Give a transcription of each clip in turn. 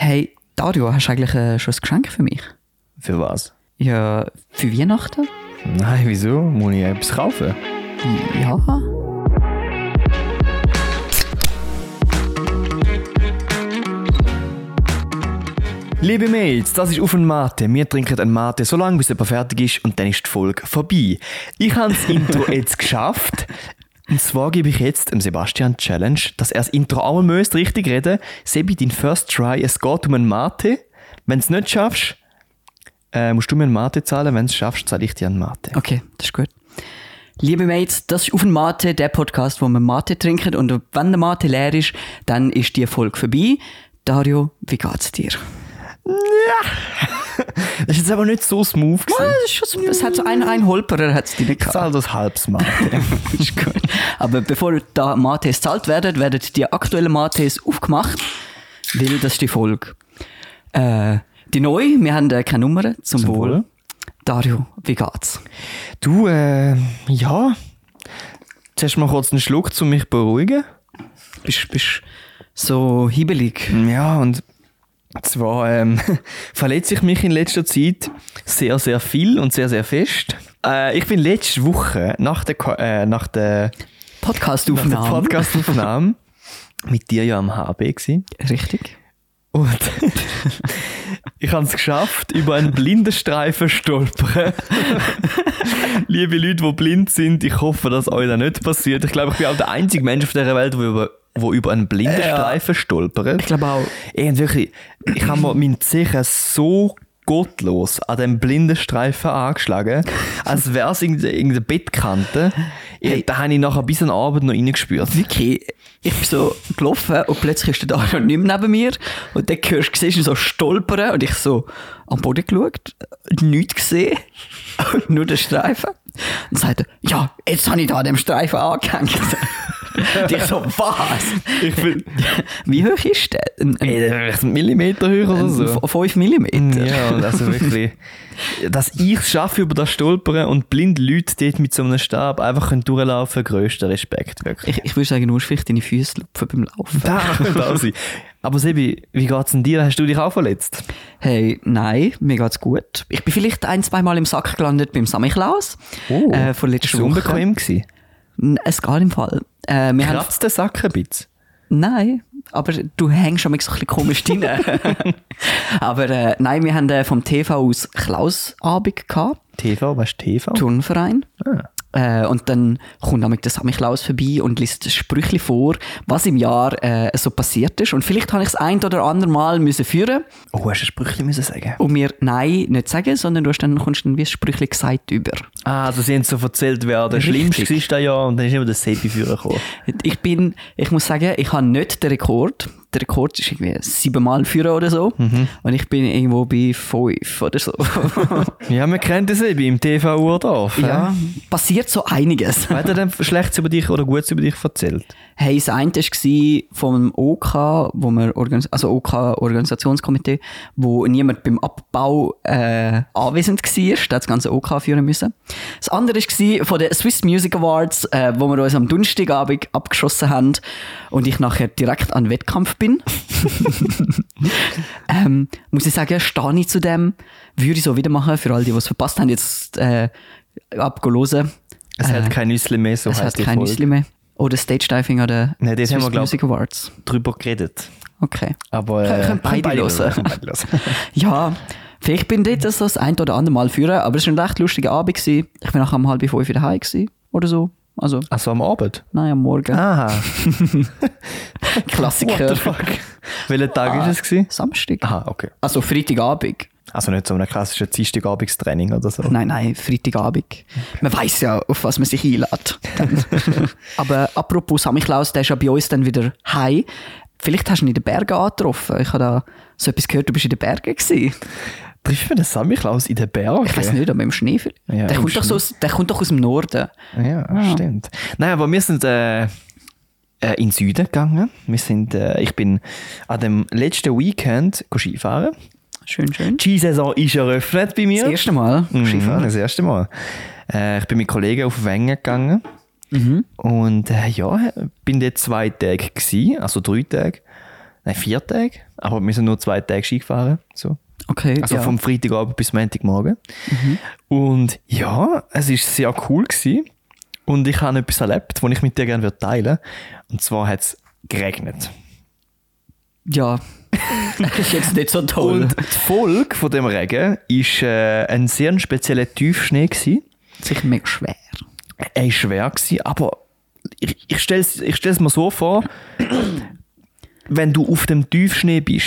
Hey, Dario, hast du eigentlich schon ein Geschenk für mich? Für was? Ja, für Weihnachten? Nein, wieso? Muss ich etwas kaufen? Ja. Liebe Mates, das ist auf ein Mate. Wir trinken einen Mate so lange, bis jemand fertig ist und dann ist die Folge vorbei. Ich habe das Intro jetzt geschafft. Und zwar gebe ich jetzt dem Sebastian die Challenge, dass er das Intro auch mal richtig reden müsste. Sebi, dein First Try, es geht um einen Mate. Wenn du es nicht schaffst, musst du mir einen Mate zahlen. Wenn du es schaffst, zahle ich dir einen Mate. Okay, das ist gut. Liebe Mates, das ist auf ein Mate, der Podcast, wo wir Mate trinken. Und wenn der Mate leer ist, dann ist die Folge vorbei. Dario, wie geht's dir? Ja. Das ist jetzt aber nicht so smooth gewesen. Es hat so ein Holperer hat's dir nicht Ich zahle das halbes Mate. ist gut. Aber bevor da Mates gezahlt werden die aktuellen Mates aufgemacht, weil das ist die Folge. Die neue, wir haben keine Nummer, zum Wohl. Dario, wie geht's? Du, ja. Zuerst mal kurz einen Schluck, um mich zu beruhigen. Bist so hibbelig? Ja, und zwar verletze ich mich in letzter Zeit sehr, sehr viel und sehr, sehr fest. Ich bin letzte Woche nach der Podcast-Aufnahme mit dir ja am HB gewesen. Richtig. Und ich habe es geschafft, über einen Blindenstreifen stolpern. Liebe Leute, die blind sind, ich hoffe, dass euch das nicht passiert. Ich glaube, ich bin auch der einzige Mensch auf dieser Welt, der über einen Blindenstreifen stolpert. Ich glaube auch. Und wirklich, ich habe mir meinen Zehen so gottlos an dem Blindenstreifen angeschlagen, als wäre es irgendeine Bettkante. Hey. Da habe ich nachher bis an den Abend noch reingespürt. Wirklich, ich bin so gelaufen und plötzlich ist der Dario nicht mehr neben mir und dann siehst du so stolpern und ich so am Boden geschaut, nichts gesehen, nur den Streifen. Und sagt er, ja, jetzt habe ich da an dem Streifen angehängt. Und ich so, was? Wie hoch ist der? Ein Millimeter hoch oder so. 5 Millimeter? Ja, also wirklich. Dass ich es schaffe, über das Stolpern und blinde Leute dort mit so einem Stab einfach durchlaufen können, grösster Respekt. Wirklich. Ich würde sagen, nur vielleicht deine Füße lupfen beim Laufen. Das könnte auch sein. Aber Sebi, wie geht's denn dir? Hast du dich auch verletzt? Hey, nein, mir geht's gut. Ich bin vielleicht 1-2 Mal im Sack gelandet beim Samichlaus. Von letzter Woche. Unbequem gewesen? Es geht im Fall. Kratzt der Sack ein bisschen? Nein, aber du hängst schon mal so ein bisschen komisch drin. Aber nein, wir haben vom TV aus Klausabend gehabt. TV, was ist TV? Turnverein. Und dann kommt nämlich der Samichlaus vorbei und liest Sprüche vor, was im Jahr so passiert ist. Und vielleicht habe ich es ein oder andere Mal müssen führen. Oh, hast du ein Sprüche müssen sagen? Und mir nein, nicht sagen, sondern du kommst dann wie ein Sprüche gesagt über. Ah, also sie haben so erzählt, wer der Schlimmste war das Jahr und dann ist immer der Sebi vorgekommen. Ich muss sagen, ich habe nicht den Rekord. Der Rekord ist irgendwie 7 Mal führen oder so. Und ich bin irgendwo bei 5 oder so. Ja, man kennt das eben im TV Urdorf. Ja, passiert so einiges. Hat er denn Schlechtes über dich oder Gutes über dich erzählt? Hey, das eine war vom OK, OK-Organisationskomitee, wo niemand beim Abbau anwesend war. Da hat das ganze OK führen müssen. Das andere war von den Swiss Music Awards, wo wir uns am Donnerstagabend abgeschossen haben und ich nachher direkt an den Wettkampf bin. Muss ich sagen, stehe ich zu dem, würde ich so wieder machen, für all die es verpasst haben, jetzt abzuhören. Es hat kein Nüssli mehr, so es heisst hat kein Nüssli mehr. Oder Stage Diving oder Nein, das Swiss haben wir, Music Awards. Drüber geredet. Okay. Aber können beide hören. Ja, vielleicht bin ich dort das ein oder andere Mal führen, aber es war ein recht lustiger Abend gewesen. Ich war nachher um 4:30 wieder heim gewesen, oder so. Also am Abend? Nein, am Morgen. Aha. Klassiker. What the fuck? Welcher Tag war es gewesen? Samstag. Aha, okay. Also Freitagabend. Also nicht so ein klassisches Dienstagabendstraining oder so? Nein, Freitagabend. Man weiss ja, auf was man sich einlädt. Aber apropos Samichlaus, der ist ja bei uns dann wieder heim. Vielleicht hast du ihn in den Bergen angetroffen. Ich habe da so etwas gehört, du bist in den Bergen gewesen. Trifft man den Samichlaus in den Bergen? Ich weiss nicht, aber im Schnee. Ja, der kommt doch aus dem Norden. Ja, stimmt. Nein, aber wir sind in den Süden gegangen. Ich bin an dem letzten Weekend Skifahren. Schön. Die Skisaison ist eröffnet bei mir. Das erste Mal Skifahren, das erste Mal. Ich bin mit Kollegen auf Wengen gegangen. Und bin dort 2 Tage gewesen, also 3 Tage. 4 Tage, aber wir sind nur 2 Tage Ski gefahren. So. Okay, Also ja. vom Freitagabend bis Montagmorgen. Und ja, es war sehr cool gewesen. Und ich habe etwas erlebt, das ich mit dir gerne teilen würde. Und zwar hat es geregnet. Ja, das ist jetzt nicht so toll. Und die Folge von dem Regen war ein sehr spezieller Tiefschnee gewesen. Sicher mega schwer. Er war schwer gewesen, aber ich stell's mir so vor, wenn du auf dem Tiefschnee bist,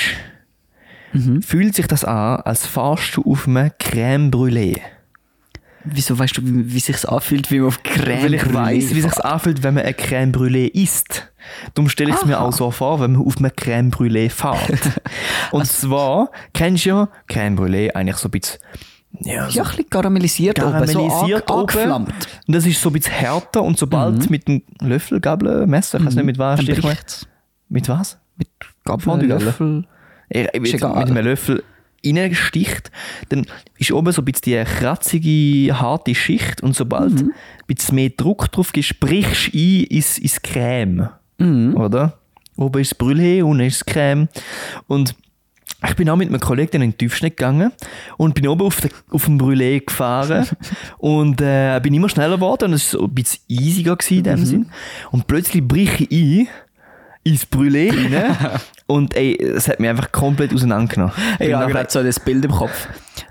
fühlt sich das an, als fahrst du auf einem Crème Brûlée. Wieso weißt du, wie sich's anfühlt, wie man auf Crème Weil ich Brûlée weiss, wie sich's fährt? anfühlt, wenn man eine Crème Brûlée isst. Darum stelle ich es mir Aha. auch so vor, wenn man auf einem Crème Brûlée fährt. Und zwar, kennst du ja Crème Brûlée eigentlich so ein bisschen, ja, so Ja, ein bisschen karamellisiert, karamellisiert oben, so oben. angeflammt. Und das ist so ein bisschen härter und sobald mit einem Löffel, Gabel, Messer, ich weiß nicht mit was, Dann stich mal. bricht's. Mit was? Mit Gabel, Fondue-Gabel. Löffel. Mit egal. einem Löffel reinsticht, dann ist oben so ein bisschen die kratzige, harte Schicht und sobald ein bisschen mehr Druck drauf ist, brichst du ein ins Creme. Oder? Oben ist das Brûlée, unten ist das Creme. Und ich bin auch mit einem Kollegen in den Tiefschnee gegangen und bin oben auf dem Brûlée gefahren und bin immer schneller geworden und es war so ein bisschen easiger gewesen in dem Sinn. Und plötzlich brich ich ein ins Brûlée rein und ey, es hat mich einfach komplett auseinandergenommen. Ich Bin habe nachher- gerade so das Bild im Kopf.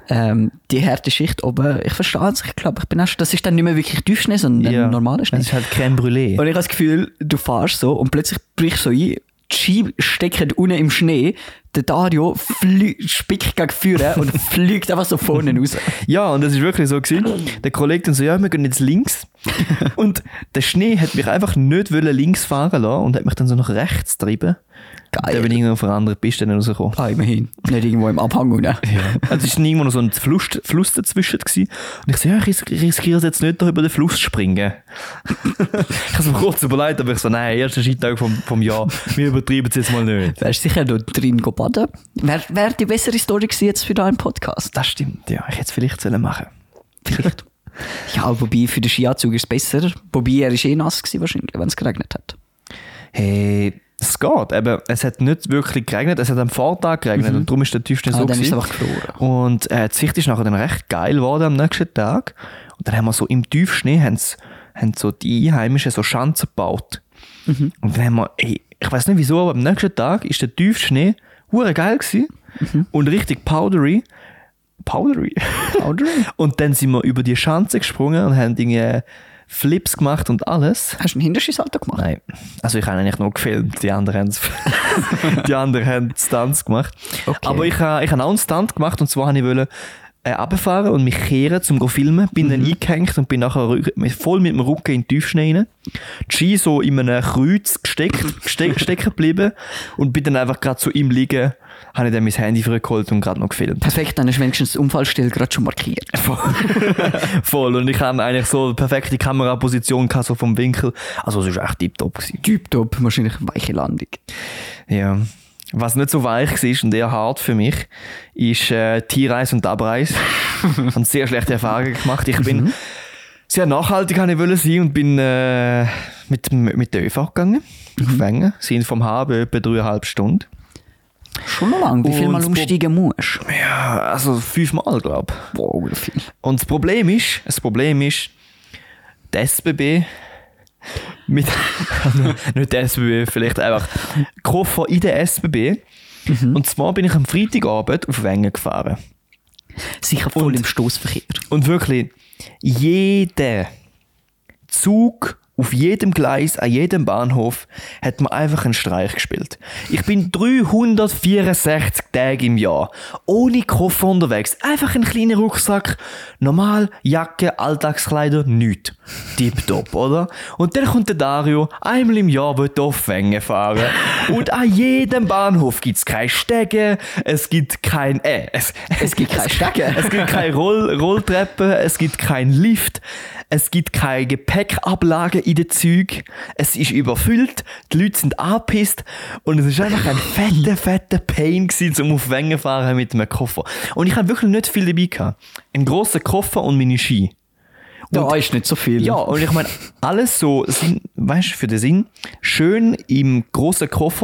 Die harte Schicht oben, ich verstehe es, ich glaube, das ist dann nicht mehr wirklich Tiefschnee, sondern Ja, normaler Schnee. es ist halt Crème Brûlée. Und ich habe das Gefühl, du fährst so und plötzlich brichst du so ein, die Ski stecken unten im Schnee, der Dario spickt gegen vorne und fliegt einfach so vorne raus. Ja, und das ist wirklich so gewesen. Der Kollege dann so, ja, wir gehen jetzt links. Und der Schnee hat mich einfach nicht links fahren lassen und hat mich dann so nach rechts getrieben. Geil. Da bin ich irgendwo auf eine andere Piste rausgekommen. Ah, immerhin. Nicht irgendwo im Abhang unten. Ja. Also es war irgendwo noch so ein Fluss dazwischen gewesen. Und ich so, ja, ich riskiere es jetzt nicht, da über den Fluss zu springen. Ich habe es mir kurz überlegt, aber ich so, nein, erster Skitag vom Jahr, wir übertreiben es jetzt mal nicht. Wärst du sicher noch drin baden? Wäre die bessere Story gewesen jetzt für deinen Podcast? Das stimmt, ja, ich hätte es vielleicht machen sollen. Vielleicht. Ja, wobei für den Skianzug ist es besser. Wobei er ist nass gewesen, wahrscheinlich, wenn es geregnet hat. Hey, es geht. Eben, es hat nicht wirklich geregnet, es hat am Vortag geregnet und darum ist der Tiefschnee so Dann ist es gewesen. einfach gefroren. Und die Sicht ist nachher dann recht geil geworden am nächsten Tag. Und dann haben wir so im Tiefschnee haben so die Einheimischen so Schanzen gebaut. Und dann haben wir, ey, ich weiß nicht wieso, aber am nächsten Tag ist der Tiefschnee hure geil gewesen und richtig powdery. Powdery? Und dann sind wir über die Schanze gesprungen und haben Dinge Flips gemacht und alles. Hast du einen Hinterschießsalto gemacht? Nein, also ich habe eigentlich nur gefilmt, die anderen haben Stunts gemacht. Okay. Aber ich habe auch einen Stunt gemacht und zwar wollte ich runterfahren und mich kehren, um zu filmen, bin dann eingehängt und bin nachher voll mit dem Rücken in den Tiefschnee rein. Die Ski so in einem Kreuz stecken geblieben und bin dann einfach gerade so im Liegen, habe ich dann mein Handy vorgeholt und gerade noch gefilmt. Perfekt, dann hast du wenigstens die Unfallstelle gerade schon markiert. Voll. Und ich habe eigentlich so eine perfekte Kameraposition gehabt, so vom Winkel. Also es war echt tiptop gewesen. Typtop, wahrscheinlich eine weiche Landung. Ja. Was nicht so weich war und eher hart für mich, ist Tierreis und Abreis. Ich habe sehr schlechte Erfahrungen gemacht. Ich bin sehr nachhaltig habe ich wollen sein und bin mit der ÖV gegangen. Auf Wengen. Sind vom Haben etwa 3,5 Stunden. Schon noch lang. Wie viel Und Mal das umsteigen musst? Ja, also 5 Mal, glaube ich. Wow, viel. Und das Problem ist, die SBB mit, nicht die SBB, vielleicht einfach Koffer in der SBB. Und zwar bin ich am Freitagabend auf Wengen gefahren. Sicher voll Und- im Stoßverkehr. Und wirklich, jeder Zug auf jedem Gleis, an jedem Bahnhof, hat man einfach einen Streich gespielt. Ich bin 364 Tage im Jahr ohne Koffer unterwegs. Einfach ein kleiner Rucksack, normal, Jacke, Alltagskleider, nichts. Tipptopp, oder? Und dann kommt der Dario, einmal im Jahr will er auf Wengen fahren. Und an jedem Bahnhof gibt es keine Stege, es gibt kein... Es gibt keine Stege. Es gibt keine Rolltreppen, es gibt keinen Lift, es gibt keine Gepäckablage in den Zügen, es ist überfüllt, die Leute sind angepisst und es war einfach ein fetter Pain gewesen, um auf Wengen zu fahren mit einem Koffer. Und ich hatte wirklich nicht viel dabei gehabt. Einen grossen Koffer und meine Ski. Da ist nicht so viel. Ja, und ich meine, alles so, weißt du, für den Sinn, schön im grossen Koffer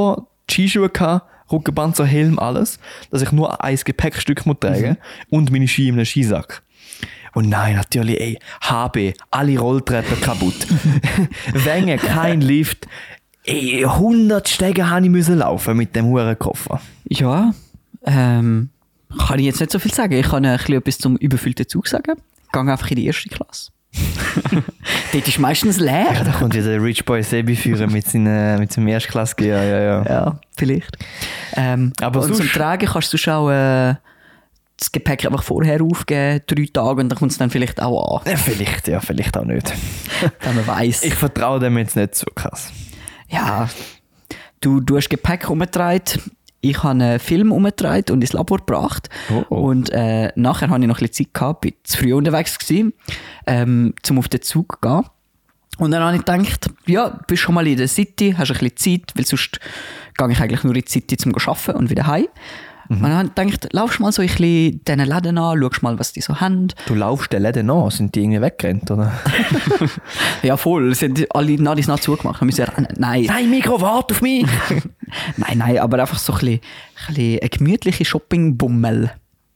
Skischuhe gehabt, Rückenpanzer, Helm, alles, dass ich nur ein Gepäckstück muss tragen und meine Ski in einem Skisack. Und nein, natürlich, ey, HB, alle Rolltreppen kaputt. Wänge, kein Lift. Ey, 100 Stege habe ich müssen laufen mit dem Hurenkoffer. Ja, kann ich jetzt nicht so viel sagen. Ich kann ein bisschen etwas zum überfüllten Zug sagen. Ich gehe einfach in die erste Klasse. Dort ist meistens leer. Ja, da kommt ja der Rich Boy Sebi führen mit seinem Erstklasse. Ja. Ja, vielleicht. Aber und zum Tragen kannst du schon das Gepäck einfach vorher aufgeben, 3 Tage, und dann kommt es dann vielleicht auch an. Ja, vielleicht auch nicht. Wenn man weiss. Ich vertraue dem jetzt nicht so krass. Ja, du hast Gepäck umgetragen. Ich habe einen Film umgetragen und ins Labor gebracht. Oh. Und nachher hatte ich noch ein bisschen Zeit gehabt, bin zu früh unterwegs gewesen, zum auf den Zug zu gehen. Und dann habe ich gedacht, ja, bist schon mal in der City, hast ein bisschen Zeit, weil sonst gehe ich eigentlich nur in die City zum arbeiten und wieder heim. Und dann habe ich gedacht, laufst mal so ein bisschen diesen Läden an, schaust mal, was die so haben. Du laufst den Läden an, sind die irgendwie weggerannt, oder? Ja, voll, sie haben alle nach und nach zugemacht. Wir müssen rennen. Nein. Nein, Mikro, warte auf mich! Nein, aber einfach so ein bisschen eine gemütliche Shopping-Bummel.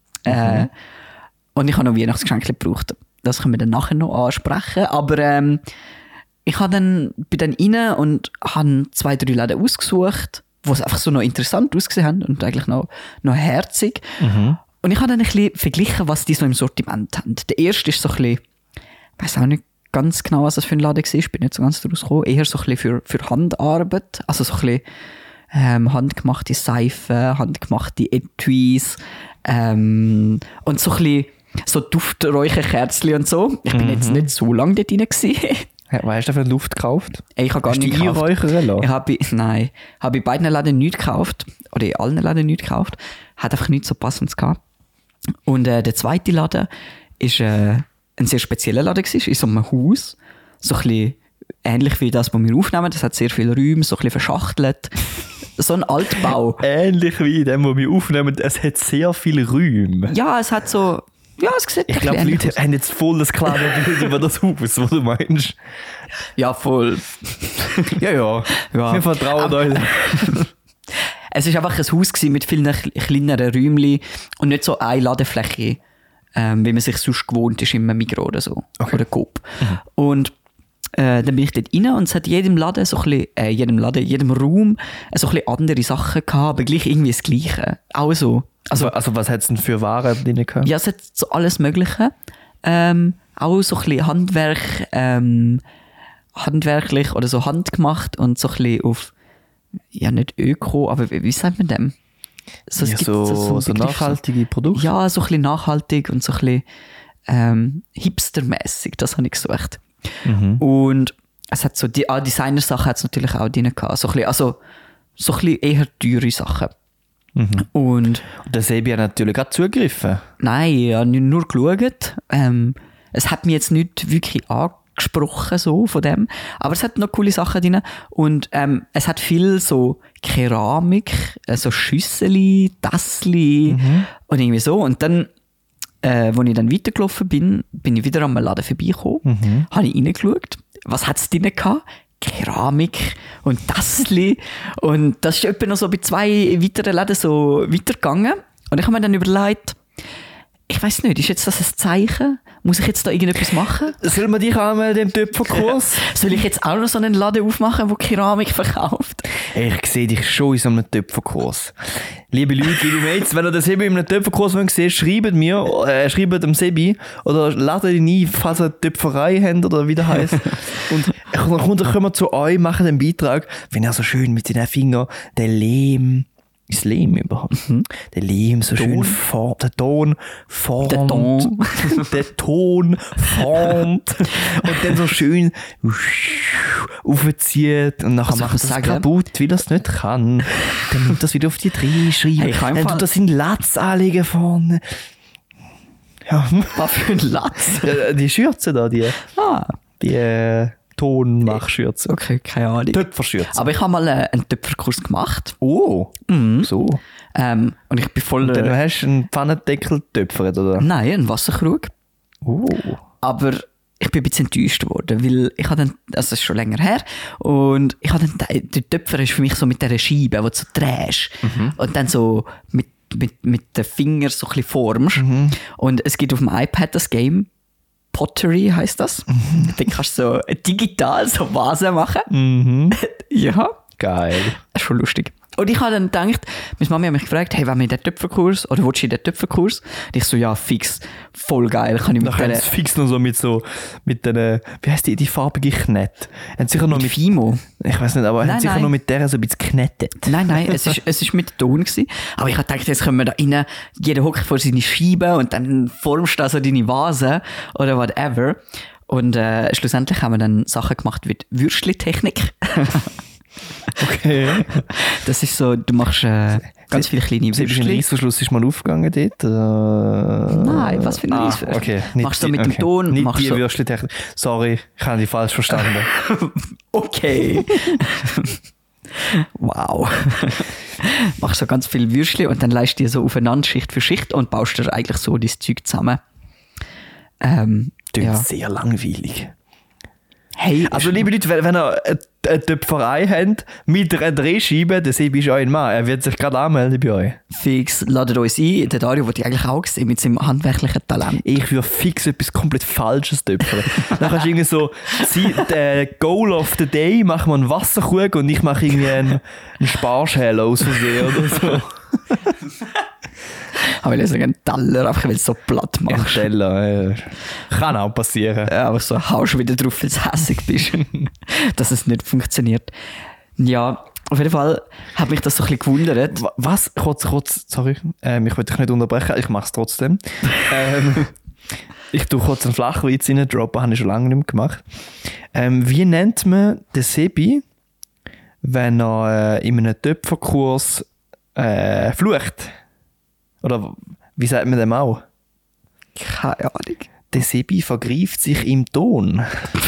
Und ich habe noch Weihnachtsgeschenke gebraucht. Das können wir dann nachher noch ansprechen. Aber ich bin dann rein und habe 2, 3 Läden ausgesucht, die einfach so noch interessant ausgesehen haben und eigentlich noch herzig. Und ich habe dann ein bisschen verglichen, was die so im Sortiment haben. Der erste ist so ein bisschen, ich weiss auch nicht ganz genau, was das für ein Laden war, ich bin nicht so ganz daraus gekommen, eher so ein bisschen für Handarbeit, also so ein bisschen handgemachte Seifen, handgemachte Etuis und so ein bisschen so Dufträucherkerzchen und so. Ich bin jetzt nicht so lange dort rein gewesen. Was hast du für eine Luft gekauft? Ich habe gar nicht gekauft. Ich habe bei beiden Läden nichts gekauft. Oder in allen Läden nichts gekauft. Hat einfach nichts so passendes gehabt. Und der zweite Laden ist ein sehr spezieller Laden gewesen, in so einem Haus. So ein bisschen ähnlich wie das, was wir aufnehmen. Das hat sehr viele Räume, so ein bisschen verschachtelt. So ein Altbau. Ähnlich wie dem, was wir aufnehmen. Es hat sehr viele Räume. Ja, es hat so... Ja, es sieht ich glaube, die Leute haben jetzt voll das klare Bild über das Haus, was du meinst. Ja, voll. Ja. Wir vertrauen euch. Es war einfach ein Haus mit vielen kleineren Räumchen und nicht so eine Ladefläche, wie man sich sonst gewohnt ist im Migros oder so. Okay. Oder Coop. Und dann bin ich dort rein und es hat jedem Laden, jedem Raum so ein bisschen andere Sachen gehabt, aber gleich irgendwie das Gleiche. Auch so. Also was hat es denn für Waren drin gehabt? Ja, es hat so alles Mögliche. Auch so ein bisschen handwerklich oder so handgemacht und so ein bisschen auf, ja nicht Öko, aber wie sagt man dem? So, ja, so nachhaltige Produkte? Ja, so ein bisschen nachhaltig und so ein bisschen hipstermäßig, das habe ich gesucht. Und es hat so, Designer-Sachen hat es natürlich auch drin gehabt. So ein bisschen eher teure Sachen. Und der Sebi hat natürlich auch zugegriffen. Nein, ich habe nur geschaut. Es hat mich jetzt nicht wirklich angesprochen so von dem, aber es hat noch coole Sachen drin und es hat viel so Keramik, so Schüsseli, Tassli und irgendwie so. Und dann, als ich dann weitergelaufen bin ich wieder am Laden vorbeigekommen, habe ich reingeschaut, was hat es drin gehabt? Keramik und Tassli. Und das ist etwa noch so bei 2 weiteren Läden so weitergegangen. Und ich habe mir dann überlegt, ich weiss nicht, ist jetzt das ein Zeichen? Muss ich jetzt da irgendetwas machen? Soll man dich anmelden im Töpferkurs? Soll ich jetzt auch noch so einen Laden aufmachen, der Keramik verkauft? Ich sehe dich schon in so einem Töpferkurs. Liebe Leute, liebe Mates, wenn ihr den Sebi in einem Töpferkurs seht, schreibt mir, schreibt dem Sebi oder ladet ihn ein, falls ihr eine Töpferei habt oder wie der heisst. Und dann kommen wir zu euch, machen den Beitrag, wenn er so schön mit seinen Fingern den Lehm, ist Lehm überhaupt? Der Lehm so schön formt, der Ton formt. Der Ton formt. Und dann so schön aufzieht und nachher macht das kaputt, wie das nicht kann. Dann nimmt das wieder auf die 3 schreiben. Dann tut das in Latz anlegen vorne. Ja. Was für ein Latz? Die Schürze da, die Tonmachschürze. Okay, keine Ahnung. Töpferschürze. Aber ich habe mal einen Töpferkurs gemacht. Oh, so. Und ich bin voll... Und dann hast du einen Pfannendeckel getöpfert, oder? Nein, einen Wasserkrug. Oh. Aber ich bin ein bisschen enttäuscht worden, weil ich habe dann, das ist schon länger her, und ich habe dann, der Töpfer ist für mich so mit dieser Scheibe, wo du so drehst und dann so mit den Fingern so ein bisschen formst. Und es gibt auf dem iPad das Game, Pottery heisst das. Dann kannst du so digital so Vasen machen. Ja. Geil. Das ist schon lustig. Und ich habe dann gedacht, meine Mami hat mich gefragt, hey, wollen wir in den Töpferkurs oder willst du in den Töpferkurs? Und ich so, ja, fix, voll geil. Kann ich mit Nachher denen... fix noch so mit den, wie heisst die farbige Knete? Haben sicher noch mit Fimo. Ich weiß nicht, aber Nein, haben sicher nein. noch mit der so ein bisschen geknettet. Nein, es ist mit Ton gewesen. Aber ich habe gedacht, jetzt können wir da rein, jeder hockt vor seine Scheibe und dann formst du da so deine Vase oder whatever. Und schlussendlich haben wir dann Sachen gemacht wie Würstli-Technik. Okay. Das ist so, du machst ganz viele kleine Ein Würstli. Reissverschluss ist mal aufgegangen dort. Nein, was für ein Reissverschluss? Okay. Machst du mit dem Ton? Nicht machst die so, Würstli-Technik. Sorry, ich habe die falsch verstanden. okay. Wow. Machst so ganz viel Würstli und dann leist du die so aufeinander Schicht für Schicht und baust dir eigentlich so dein Zeug zusammen. Klingt Ja. sehr langweilig. Hey, Also liebe Leute, wenn ihr eine Töpferei habt mit einer Drehscheibe, dann sehe ich euch Mann. Er wird sich gerade anmelden bei euch. fix, ladet uns ein. Der Dario wollte ich eigentlich auch sehen mit seinem handwerklichen Talent. Ich würde fix etwas komplett Falsches töpfern. Dann kannst du irgendwie so, der Goal of the Day, machen wir einen Wasserkrug und ich mache irgendwie einen Sparschäl aus Versehen oder so. Aber ich sagen, einen Teller, einfach weil du es so platt machst. Teller, kann auch passieren. Ja, aber so haust du wieder drauf, weil du hässig bist. Dass es nicht funktioniert. Ja, auf jeden Fall hat mich das so ein bisschen gewundert. Was? Kurz, sorry. Ich will dich nicht unterbrechen, ich mache es trotzdem. Ich tue kurz einen Flachwitz rein droppen, habe ich schon lange nicht mehr gemacht. Wie nennt man den Sebi, wenn er in einem Töpferkurs flucht? Oder wie sagt man dem auch? Keine Ahnung. Der Sebi vergreift sich im Ton.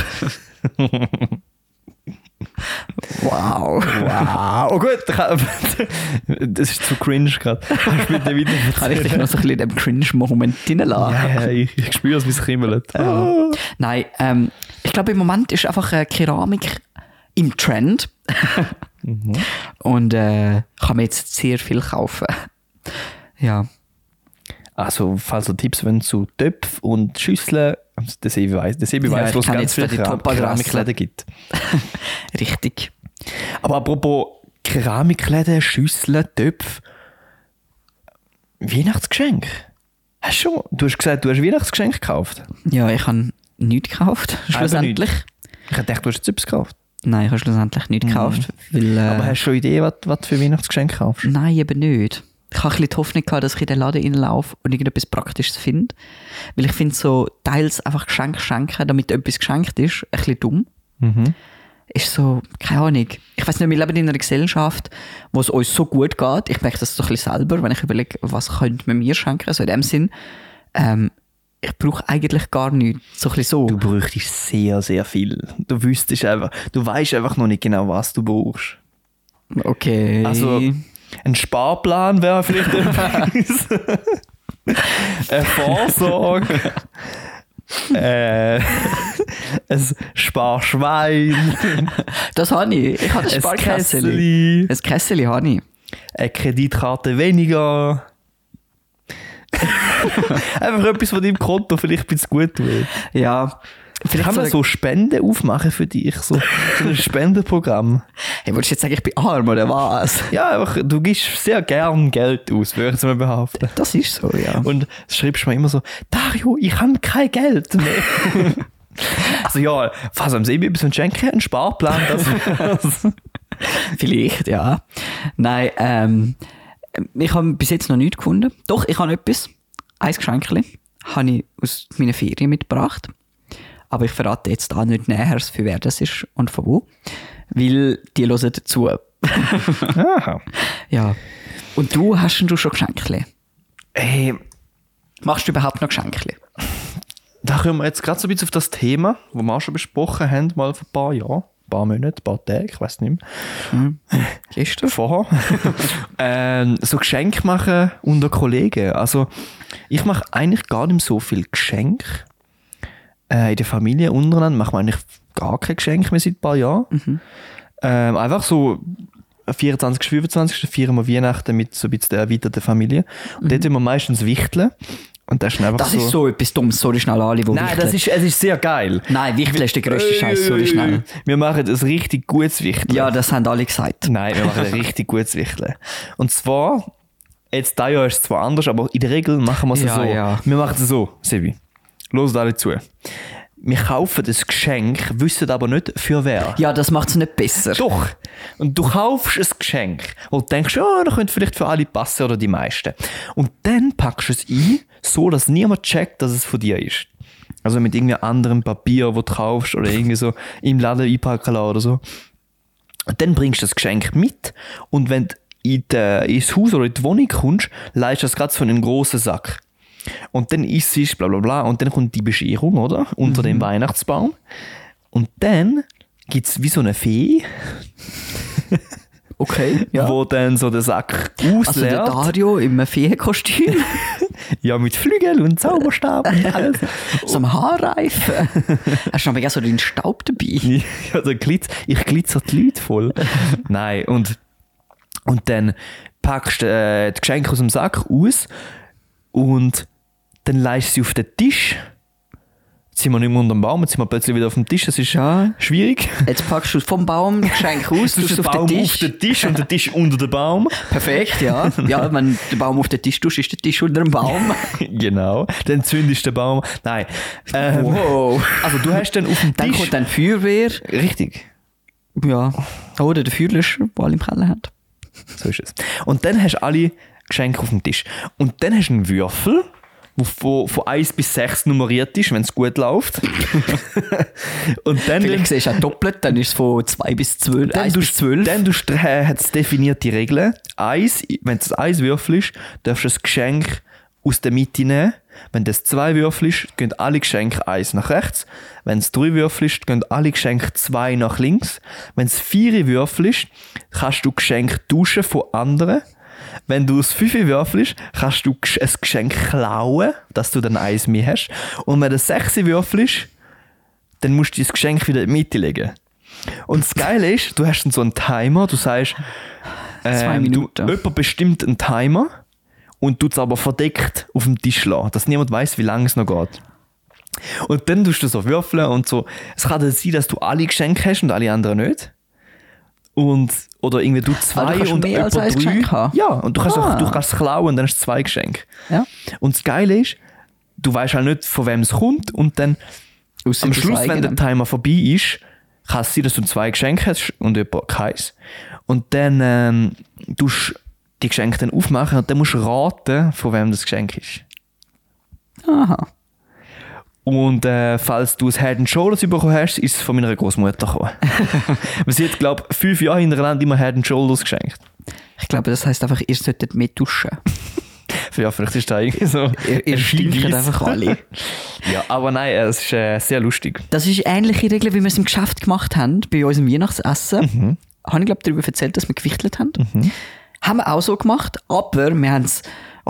Wow. Wow. Oh gut, das ist zu cringe gerade. Kannst du bitte weiter Kann ich dich noch so ein bisschen in dem Cringe-Moment reinlassen? Ja, ich spüre es, wie es kribbelt. Nein, ich glaube im Moment ist einfach Keramik im Trend. Und kann man jetzt sehr viel kaufen. Ja. Also, falls ihr Tipps wollt zu Töpfen und Schüsseln, der Sebi weiss, Ja, wo es ich kann ganz jetzt viele da die Top-Adresse. Keramikläden gibt. Richtig. Aber apropos Keramikläden, Schüsseln, Töpfe, Weihnachtsgeschenk. Du hast gesagt, du hast Weihnachtsgeschenk gekauft. Ja, ich habe nichts gekauft, schlussendlich. Ich dachte, du hast jetzt etwas gekauft. Nein, ich habe schlussendlich nichts gekauft. Weil, Aber hast du schon eine Idee, was du für Weihnachtsgeschenk kaufst? Nein, eben nicht. Ich habe ein bisschen die Hoffnung gehabt, dass ich in den Laden reinlaufe und irgendetwas Praktisches finde. Weil ich finde so, teils einfach Geschenke schenken, damit etwas geschenkt ist, ein bisschen dumm. Ist so, keine Ahnung. Ich weiss nicht, wir leben in einer Gesellschaft, wo es uns so gut geht. Ich merke das so ein bisschen selber, wenn ich überlege, was könnte man mir schenken. Also in dem Sinn, ich brauche eigentlich gar nichts. So ein bisschen so. Du bräuchtest sehr, sehr viel. Du weißt einfach noch nicht genau, was du brauchst. Okay. Also, ein Sparplan wäre vielleicht etwas. Eine Vorsorge. Ein Sparschwein. Das habe ich. Ich habe ein Sparkässeli. Kässeli. Ein Kässeli habe ich. Eine Kreditkarte weniger. Einfach etwas von deinem Konto vielleicht ein bisschen gut tut. Ja. Vielleicht Kann man so Spenden aufmachen für dich? So ein Spendenprogramm. Hey, willst du jetzt sagen, ich bin arm oder was? Ja, einfach, du gibst sehr gern Geld aus, würde ich mal behaupten. Das ist so, ja. Und schreibst mir immer so, Dario, ich habe kein Geld mehr. Also ja, falls am Sebi etwas schenken, ein Sparplan, das Vielleicht, ja. Nein, ich habe bis jetzt noch nichts gefunden. Doch, ich habe etwas. Ein Geschenkchen habe ich aus meinen Ferien mitgebracht. Aber ich verrate jetzt auch nicht näher, für wer das ist und von wo. Weil die hören dazu. Aha. Ja. Und du, hast du schon Geschenkchen? Hey, Machst du überhaupt noch Geschenkchen? da kommen wir jetzt gerade so ein bisschen auf das Thema, das wir auch schon besprochen haben, mal vor ein paar Jahren. Ein paar Monate, ein paar Tage, ich weiß nicht mehr. Gestern? Vorher. So Geschenke machen unter Kollegen. Also, ich mache eigentlich gar nicht so viel Geschenke. In der Familie untereinander machen wir eigentlich gar kein Geschenk mehr seit ein paar Jahren. Einfach so 24., 25. feiern wir Weihnachten mit so ein bisschen der erweiterten Familie. Und dort tun wir meistens wichteln. Und das ist einfach Das ist so etwas Dummes, sorry schnell alle, die Nein, wichteln. es ist sehr geil. Nein, Wichteln ist der grösste Scheiß, sorry schnell. Wir machen ein richtig gutes Wichteln. Ja, das haben alle gesagt. Nein, wir machen ein richtig gutes Wichteln. Und zwar, jetzt dieses Jahr ist es zwar anders, aber in der Regel machen wir es Ja, so. ja. Wir machen es so, Sebi. Hört alle zu. Wir kaufen das Geschenk, wissen aber nicht für wer. Ja, das macht es nicht besser. Doch. Und du kaufst ein Geschenk und denkst, ja, das könnte vielleicht für alle passen oder die meisten. Und dann packst du es ein, so dass niemand checkt, dass es von dir ist. Also mit irgendwie anderem Papier, das du kaufst oder irgendwie so im Laden einpacken lassen oder so. Und dann bringst du das Geschenk mit und wenn du ins Haus oder in die Wohnung kommst, leihst du das gerade von einem grossen Sack. Und dann isst es, bla bla bla, und dann kommt die Bescherung, oder? Unter dem Weihnachtsbaum. Und dann gibt es wie so eine Fee, Okay, ja. wo dann so den Sack Also der ausleert. Dario im Feenkostüm, Ja, mit Flügel und Zauberstab und alles. so am Haarreifen. Hast du aber ja so den Staub dabei? Ja, ich glitzer die Leute voll. Nein, und dann packst du das Geschenk aus dem Sack aus und dann leihst du sie auf den Tisch. Jetzt sind wir nicht mehr unter dem Baum, jetzt sind wir plötzlich wieder auf dem Tisch. Das ist schwierig. Jetzt packst du vom Baum das Geschenk aus, Du tust den es auf Baum den auf Tisch. den Tisch und der Tisch unter dem Baum. Perfekt, ja. Ja, wenn du den Baum auf den Tisch tust, ist der Tisch unter dem Baum. Genau. Dann zündest du den Baum. Nein. Wow. Also du hast dann auf dem Dann Tisch... kommt dann Feuerwehr. Richtig. Ja. Oder der Feuerlöscher, den alle im Keller haben. So ist es. Und dann hast du alle Geschenke auf dem Tisch. Und dann hast du einen Würfel, der von 1 bis 6 nummeriert ist, wenn es gut läuft. Und dann... Vielleicht siehst du auch doppelt, dann ist es von 2 bis 12. 1 bis 12. Dann hat es definierte Regeln. Wenn es 1 Würfel ist, darfst du das Geschenk aus der Mitte nehmen. Wenn das 2 Würfel ist, gehen alle Geschenke 1 nach rechts. Wenn es 3 Würfel ist, gehen alle Geschenke 2 nach links. Wenn es 4 Würfel ist, kannst du Geschenke tauschen von anderen. Wenn du es 5 würfelst, kannst du ein Geschenk klauen, dass du dann 1 mehr hast. Und wenn du 6 würfelst, dann musst du das Geschenk wieder in die Mitte legen. Und das Geile ist, du hast dann so einen Timer, du sagst, 2 Minuten. Jemand bestimmt einen Timer und tut es aber verdeckt auf dem Tisch lassen, dass niemand weiß, wie lange es noch geht. Und dann tust du so würfeln und so. Es kann dann sein, dass du alle Geschenke hast und alle anderen nicht. Oder irgendwie du 2 du kannst und mehr als jemand 3. ein Geschenk haben. Ja, und du kannst es klauen und dann hast du 2 Geschenke. Ja. Und das Geile ist, du weißt halt nicht, von wem es kommt und dann Ausser am das Schluss, wenn eigene. der Timer vorbei ist, kann es sein, dass du 2 Geschenke hast und jemand keins. Und dann tust du die Geschenke dann aufmachen und dann musst du raten, von wem das Geschenk ist. Aha. Und falls du ein Head and Shoulders bekommen hast, ist es von meiner Großmutter gekommen. Sie hat, glaube ich, 5 Jahre hintereinander immer Head and Shoulders geschenkt. Ich glaube, das heisst einfach, ihr solltet mehr duschen. Ja, vielleicht ist das irgendwie so. Ihr stinkt einfach alle. Ja, aber nein, es ist sehr lustig. Das ist ähnliche Regel, wie wir es im Geschäft gemacht haben, bei unserem Weihnachtsessen. Habe ich, glaube ich, darüber erzählt, dass wir gewichtelt haben. Haben wir auch so gemacht, aber wir haben es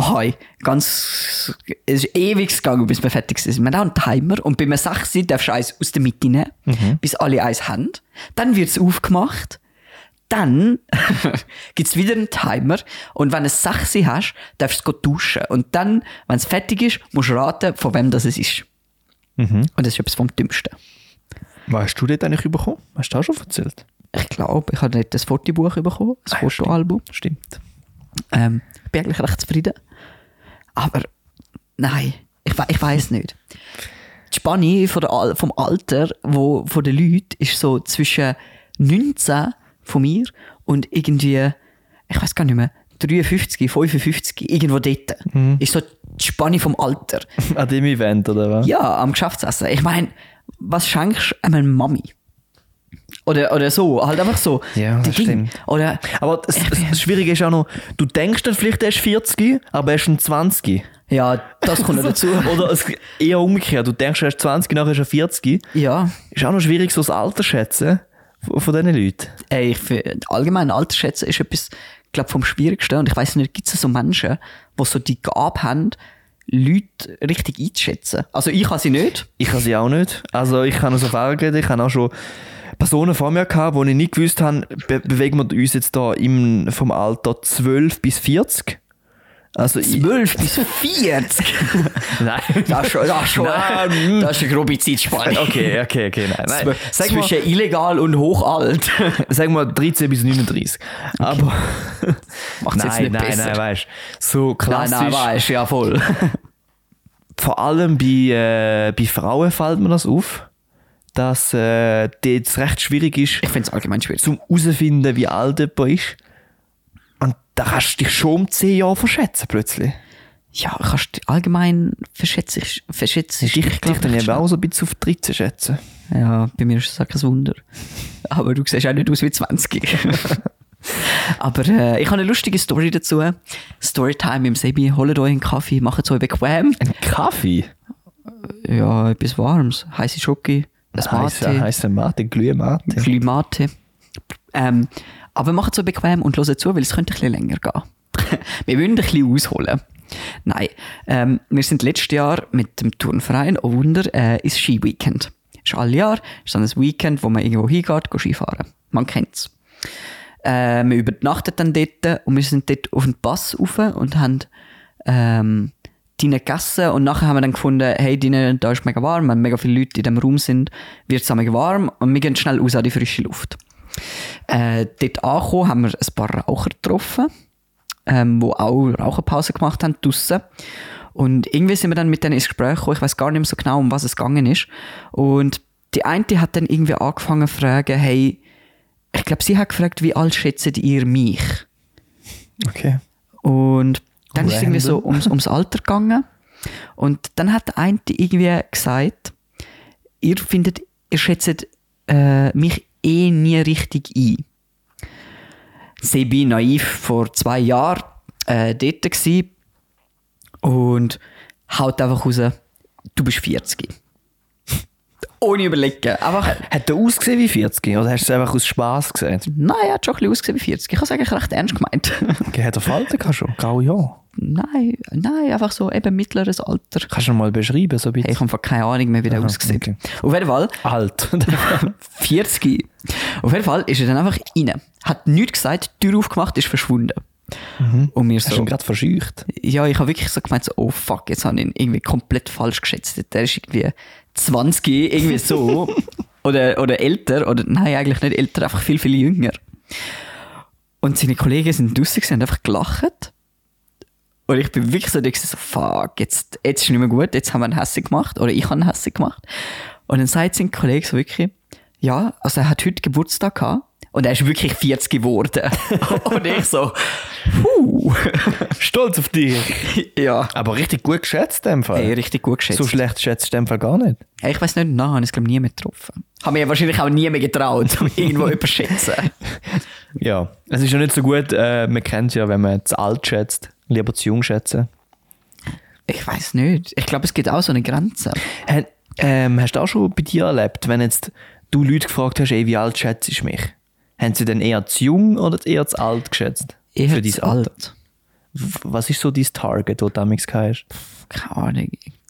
es ist ewig gegangen, bis wir fertig sind. Wir haben auch einen Timer und bei einem 6 darfst du eins aus der Mitte nehmen, bis alle eins haben. Dann wird es aufgemacht. Dann gibt es wieder einen Timer und wenn du ein 6 hast, darfst du es tauschen. Und dann, wenn es fertig ist, musst du raten, von wem das es ist. Und das ist etwas vom Dümmsten. Was hast du dort eigentlich bekommen? Hast du das auch schon erzählt? Ich glaube, ich habe nicht das Fotobuch bekommen, das Fotoalbum. Stimmt. Ich bin eigentlich recht zufrieden. Aber nein, ich weiss nicht. Die Spanne vom Alter von den Leuten ist so zwischen 19 von mir und irgendwie, ich weiß gar nicht mehr, 53, 55, irgendwo dort. Ist so die Spanne vom Alter. An dem Event, oder was? Ja, am Geschäftsessen. Ich meine, was schenkst du einer Mami? Oder so, halt einfach so. Ja, das die Dinge. stimmt. Oder, Aber das Schwierige ist auch noch, du denkst dann vielleicht, er ist 40, aber er ist schon 20. ja, das kommt noch dazu. Oder es eher umgekehrt, du denkst, er ist 20, nachher ist er 40. Ja. Ist auch noch schwierig, so das Alter zu schätzen von diesen Leuten. Ey, ich finde, allgemein Altersschätzen ist etwas, glaube vom Schwierigsten. Und ich weiss nicht, gibt es so Menschen, die so die Gabe haben, Leute richtig einzuschätzen. Also ich kann sie nicht. Ich kann sie auch nicht. Also ich kann aus Erfahrung reden, ich habe auch schon Personen vor mir gehabt, wo ich nicht gewusst habe, bewegen wir uns jetzt da vom Alter 12 bis 40. Also 12 bis 40? Nein. Das ist schon, das ist eine grobe Zeitspanne. Okay, nein. Zwischen illegal und hochalt. Sagen wir 13 bis 39. Okay. Aber macht es jetzt nicht besser. Nein, weißt du. So klassisch. Nein, weißt du, ja voll. Vor allem bei Frauen fällt mir das auf, dass das recht schwierig ist. Ich finde es allgemein schwierig. Zum herauszufinden, wie alt jemand ist. Und da kannst du dich schon um 10 Jahre verschätzen plötzlich. Ja, kannst du allgemein verschätzen. Ich dann eben auch so ein bisschen auf 13 schätzen. Ja, bei mir ist das auch kein Wunder. Aber du siehst auch nicht aus wie 20. Aber ich habe eine lustige Story dazu. Storytime im Sebi. Holt euch einen Kaffee, macht es euch bequem. Ein Kaffee? Ja, etwas Warmes. Heisse Schoki, ein Mate. Heisse Mate, Glühmate. Glühmate. Aber macht es euch bequem und hört zu, weil es könnte ein bisschen länger gehen. Wir wollen ein bisschen ausholen. Nein, wir sind letztes Jahr mit dem Turnverein, oh Wunder, ins Ski-Weekend. Ist alle Jahr, ist dann ein Weekend, wo man irgendwo hingeht, Skifahren. Man kennt es. Wir übernachten dann dort und wir sind dort auf den Pass rauf und haben drinnen gegessen und nachher haben wir dann gefunden, hey, drinnen, da ist mega warm, wenn mega viele Leute in diesem Raum sind, wird es auch mega warm und wir gehen schnell raus an die frische Luft. Dort angekommen haben wir ein paar Raucher getroffen, die auch Raucherpause gemacht haben draussen. Und irgendwie sind wir dann mit denen ins Gespräch gekommen, ich weiß gar nicht mehr so genau, um was es gegangen ist. Und die eine hat dann irgendwie angefangen zu fragen, hey, ich glaube, sie hat gefragt, wie alt schätzt ihr mich? Okay. Und dann ist es irgendwie so ums Alter gegangen. Und dann hat der eine irgendwie gesagt, ihr schätzt mich nie richtig ein. Sebi naiv vor 2 Jahren dort gsi und haut einfach raus, du bist 40. Ohne überlegen. Einfach, hat er ausgesehen wie 40 oder hast du es einfach aus Spass gesagt? Nein, er hat schon ein bisschen ausgesehen wie 40. Ich habe es eigentlich recht ernst gemeint. Okay, hat er Falten gehabt schon? Graue Haare? Nein, einfach so eben mittleres Alter. Kannst du mal beschreiben, so ein bisschen? Hey, ich habe keine Ahnung mehr, wie der aussieht. Okay. Auf jeden Fall. Alt. 40. Auf jeden Fall ist er dann einfach rein. Hat nichts gesagt, die Tür aufgemacht, ist verschwunden. Und mir so, hast du ihn gerade verscheucht? Ja, ich habe wirklich so gemeint, so, oh fuck, jetzt habe ich ihn irgendwie komplett falsch geschätzt. Der ist irgendwie 20, irgendwie so. oder älter, oder nein, eigentlich nicht älter, einfach viel, viel jünger. Und seine Kollegen sind draussen und haben einfach gelacht. Und ich bin wirklich so, fuck, jetzt ist nicht mehr gut, jetzt haben wir einen hässig gemacht, oder ich habe einen hässig gemacht. Und dann sagt sein Kollege so wirklich, ja, also er hat heute Geburtstag gehabt, und er ist wirklich 40 geworden. Und ich so, stolz auf dich. Ja. Aber richtig gut geschätzt in dem Fall. Hey, richtig gut geschätzt. So schlecht schätzt du in dem Fall gar nicht. Hey, ich weiss nicht, nein, habe ich es glaube nie mehr getroffen. Habe mir wahrscheinlich auch nie mehr getraut, irgendwo überschätzen. Ja, es ist ja nicht so gut, man kennt es ja, wenn man zu alt schätzt, lieber zu jung schätzen. Ich weiss nicht. Ich glaube, es gibt auch so eine Grenze. Hast du auch schon bei dir erlebt, wenn jetzt du Leute gefragt hast, ey, wie alt schätzt du mich? Haben sie denn eher zu jung oder eher zu alt geschätzt? Eher für zu alt. Was ist so dein Target, das du damals hast? Keine Ahnung.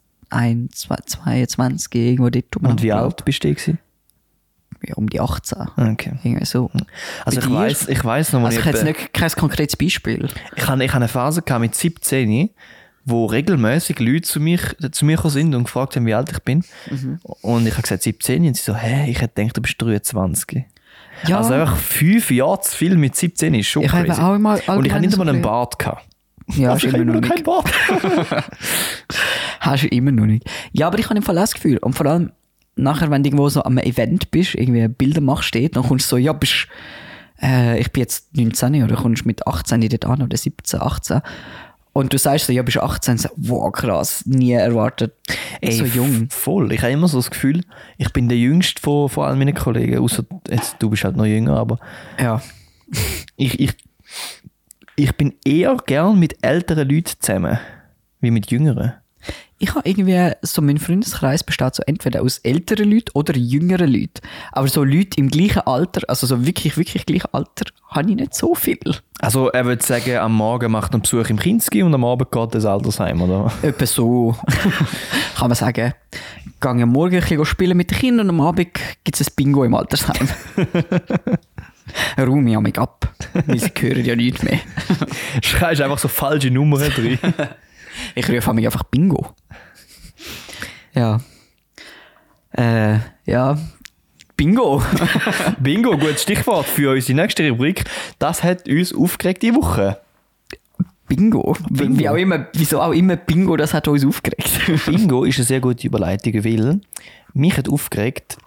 22, irgendwo dort. Und wie alt bist du gewesen? Ja, um die 18. Okay. Irgendwie so. Also ich weiss noch mal. Also ich habe jetzt nicht kein konkretes Beispiel. Ich hatte eine Phase mit 17, wo regelmäßig Leute zu mir gekommen sind und gefragt haben, wie alt ich bin. Und ich habe gesagt 17 und sie so, hey, ich hätte gedacht, du bist 23. Ja. Also einfach 5 Jahre zu viel mit 17 ist schon crazy. Ich auch immer und ich hatte nicht einmal einen Bart gehabt. Ja, also ich habe immer noch keinen Bart. Hast du immer noch nicht. Ja, aber ich habe im Fall auch das Gefühl. Und vor allem nachher, wenn du irgendwo so am Event bist, irgendwie Bilder machst, dann kommst du so, ja, ich bin jetzt 19 oder kommst mit 18 dort an oder 17, 18. Und du sagst so, ja, bist 18, so, wow, krass, nie erwartet, so jung. Voll, ich habe immer so das Gefühl, ich bin der Jüngste von all meinen Kollegen, außer jetzt, du bist halt noch jünger, aber ja. Ich bin eher gern mit älteren Leuten zusammen, wie mit jüngeren. Ich habe irgendwie, so mein Freundeskreis besteht so entweder aus älteren Leuten oder jüngeren Leuten. Aber so Leute im gleichen Alter, also so wirklich, wirklich gleichen Alter, habe ich nicht so viel. Also er würde sagen, am Morgen macht er einen Besuch im Kinski und am Abend geht er ins Altersheim, oder? Etwa so, kann man sagen. Ich gehe am Morgen ein bisschen spielen mit den Kindern und am Abend gibt es ein Bingo im Altersheim. Räum ich mich ab, weil sie hören ja nichts mehr. Schreibst einfach so falsche Nummern drin. Ich rufe mich einfach Bingo. Ja. Ja. Bingo. Bingo, gutes Stichwort für unsere nächste Rubrik. Das hat uns aufgeregt diese Woche. Bingo. Wie auch immer, wieso auch immer Bingo, das hat uns aufgeregt. Bingo ist eine sehr gute Überleitung, weil mich hat aufgeregt...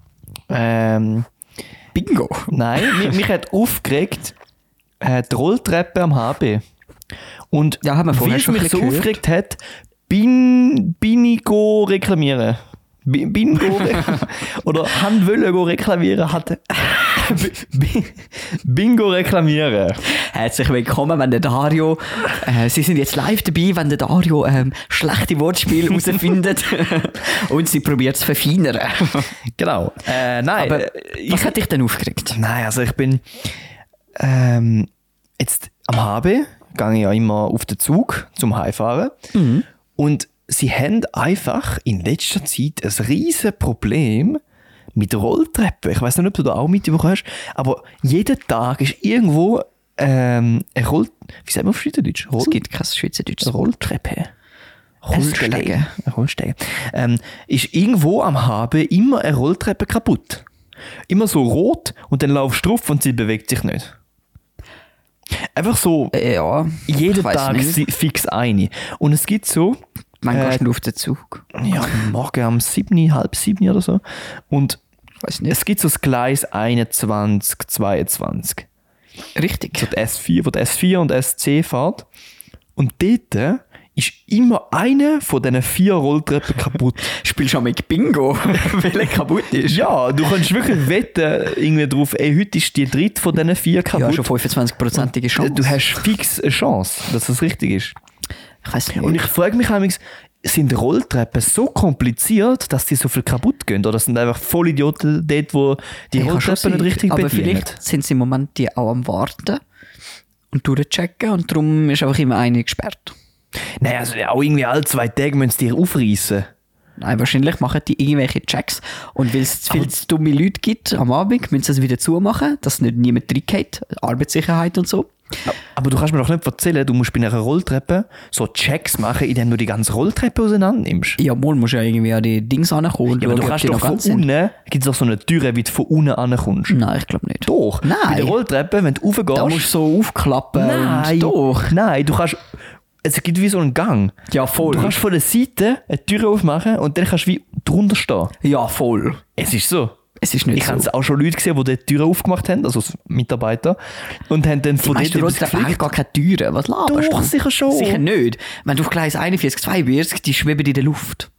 Bingo? Nein, mich hat aufgeregt die Rolltreppe am HB. Und ja, haben wir vorher weil es schon mich so gehört. aufgeregt hat, bin ich go reklamieren. Oder haben wollen go reklamieren, hat Bingo reklamieren. Herzlich willkommen, wenn der Dario, Sie sind jetzt live dabei, wenn der Dario schlechte Wortspiele herausfindet und sie probiert zu verfeinern. Genau. Nein. Aber was hat dich denn aufgeregt? Nein, also ich bin jetzt am HB, gehe ja immer auf den Zug zum Heimfahren. Mhm. Und sie haben einfach in letzter Zeit ein riesen Problem mit Rolltreppen. Ich weiß nicht, ob du da auch mitbekommen hast, aber jeden Tag ist irgendwo eine wie sagt man auf Schweizerdeutsch? Es gibt kein Schweizerdeutsches Rolltreppe. Rollstege. Rollstege. Ist irgendwo am HB immer eine Rolltreppe kaputt. Immer so rot und dann laufst du drauf und sie bewegt sich nicht. Einfach so Ja, jeden Tag fix eine. Und es gibt so... Wann gehst du auf den Zug? Ja, morgen um 7, halb 7 oder so. Und Weiß nicht. es gibt so das Gleis 21, 22. Richtig. So die S4, wo die S4 und SC fährt. Und dort ist immer eine von diesen 4 Rolltreppen kaputt. Spielst du auch mit Bingo, weil er kaputt ist? Ja, du kannst wirklich wetten irgendwie drauf, heute ist die dritte von diesen 4 kaputt. Ja, schon 25%ige Chance. Du hast fix eine Chance, dass das richtig ist. Ich weiss nicht. Und ich frage mich manchmal, sind Rolltreppen so kompliziert, dass die so viel kaputt gehen? Oder sind einfach Vollidioten dort, wo die Rolltreppen nicht richtig aber bedienen? vielleicht sind sie im Moment die auch am Warten und durchchecken und darum ist einfach immer eine gesperrt. Nein, also auch irgendwie alle 2 Tage müssen sie die aufreißen. Nein, wahrscheinlich machen die irgendwelche Checks und weil es zu viele dumme Leute gibt am Abend, müssen sie es wieder zumachen, dass nicht niemand reingeht, Arbeitssicherheit und so. Aber du kannst mir doch nicht erzählen, du musst bei einer Rolltreppe so Checks machen, indem du die ganze Rolltreppe auseinander nimmst. Ja, mal musst du ja irgendwie an die Dings ankommen. Ja, aber du kannst doch von unten, gibt es doch so eine Tür, wie du von unten ankommst. Nein, ich glaube nicht. Doch. Nein. Bei der Rolltreppe, wenn du raufgehst... Da musst du so aufklappen. Nein. Und doch. Nein, du kannst... Es gibt wie so einen Gang. Ja, voll. Du kannst von der Seite eine Tür aufmachen und dann kannst du wie drunter stehen. Ja, voll. Es ist so. Es ist nicht Ich so. habe auch schon Leute gesehen, die die Tür aufgemacht haben, also Mitarbeiter, und haben dann von Weißt du, dort da haben gar keine Türen. Was laberst Doch, du? sicher schon. Sicher nicht. Wenn du auf Gleis 41, 2 wirst, die schweben in der Luft.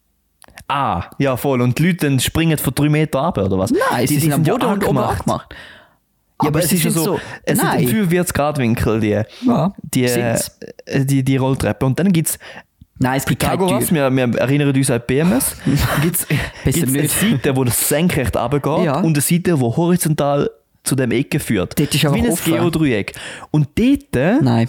Ah, ja voll. Und die Leute dann springen von 3 Meter ab, oder was? Nein, sie sind am ja Boden und oben angemacht. angemacht. Ja, aber es sie ist ja sind so, es sind Nein. 45 Grad Winkel, Sind's. die Rolltreppe. Und dann gibt es Nein, es gibt keine Pythagoras, Tür. wir erinnern uns an BMS, gibt es Besser eine nicht. Seite, wo das senkrecht runtergeht Ja. und eine Seite, die horizontal zu dem Ecke führt. Dort ist einfach wie ein offen. Geodreieck. Und dort Nein,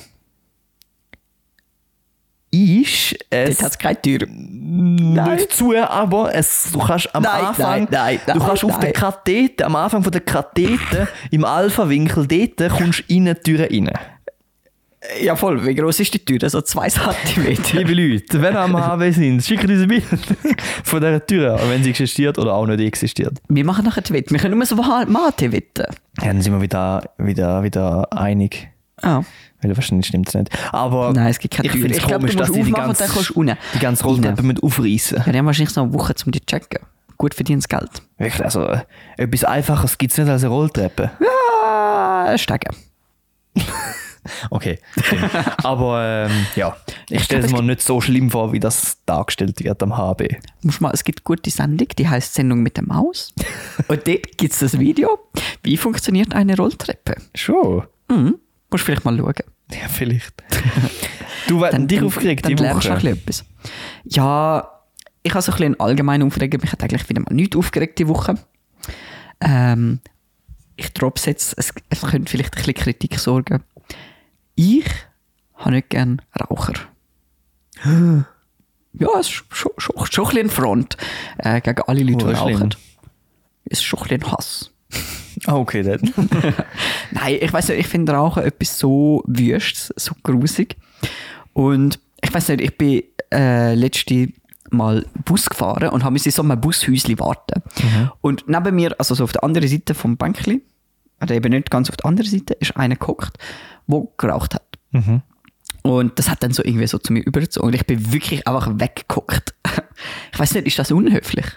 ist dort es hat es keine Tür. nicht zu, aber du kannst am Nein, Anfang, nein, du kannst auf der Kathete, am Anfang von der Kathete, im Alpha-Winkel, dort kommst du in die Tür rein. Ja, voll. Wie groß ist die Tür? So 2 Zentimeter. Liebe Leute, wenn ihr am HW sind, schickt uns ein Bild von dieser Tür, wenn sie existiert oder auch nicht existiert. Wir machen nachher die Wette. Wir können nur so Mathe wetten. Ja, dann sind wir wieder einig. Ah. Weil wahrscheinlich stimmt es nicht. Aber Nein, es gibt keine ich Tür. finde es Ich glaube, komisch, du dass musst sie aufmachen und dann kannst du unten. die ganze Rolltreppe mit aufreißen. Ja, die haben wahrscheinlich noch eine Woche, um die zu checken. Gut verdientes Geld. Wirklich, also etwas Einfaches gibt es nicht als eine Rolltreppe. Ja, steigen. Okay, stimmt. Aber ja, ich stelle es glaub, mir nicht so schlimm vor, wie das dargestellt wird am HB. Es gibt eine gute Sendung, die heißt Sendung mit der Maus. Und dort gibt es das Video, wie funktioniert eine Rolltreppe. Schon? Mhm. Musst vielleicht mal schauen. Ja, vielleicht. Du, dich aufgeregt dann die lernst du Woche. ein bisschen etwas. Ja, ich habe so ein bisschen allgemein aufgeregt. Mich hat eigentlich wieder mal nichts aufgeregt die Woche. Ich droppe es jetzt, es könnte vielleicht ein bisschen Kritik sorgen. Ich habe nicht gerne Raucher. Ja, es ist schon ein bisschen ein Front gegen alle Leute, die rauchen. Es ist schon ein bisschen Hass. Okay, dann. Nein, ich weiss nicht, ich finde Rauchen etwas so wüstes, so grusig. Und ich weiss nicht, ich bin letzte Mal Bus gefahren und habe in so einem Bushäuschen warten. Und neben mir, also so auf der anderen Seite vom Bänkli, oder eben nicht ganz auf der anderen Seite, ist einer gehockt, der geraucht hat. Und das hat dann so irgendwie so zu mir übergezogen. Und ich bin wirklich einfach weggehockt. Ich weiss nicht, ist das unhöflich?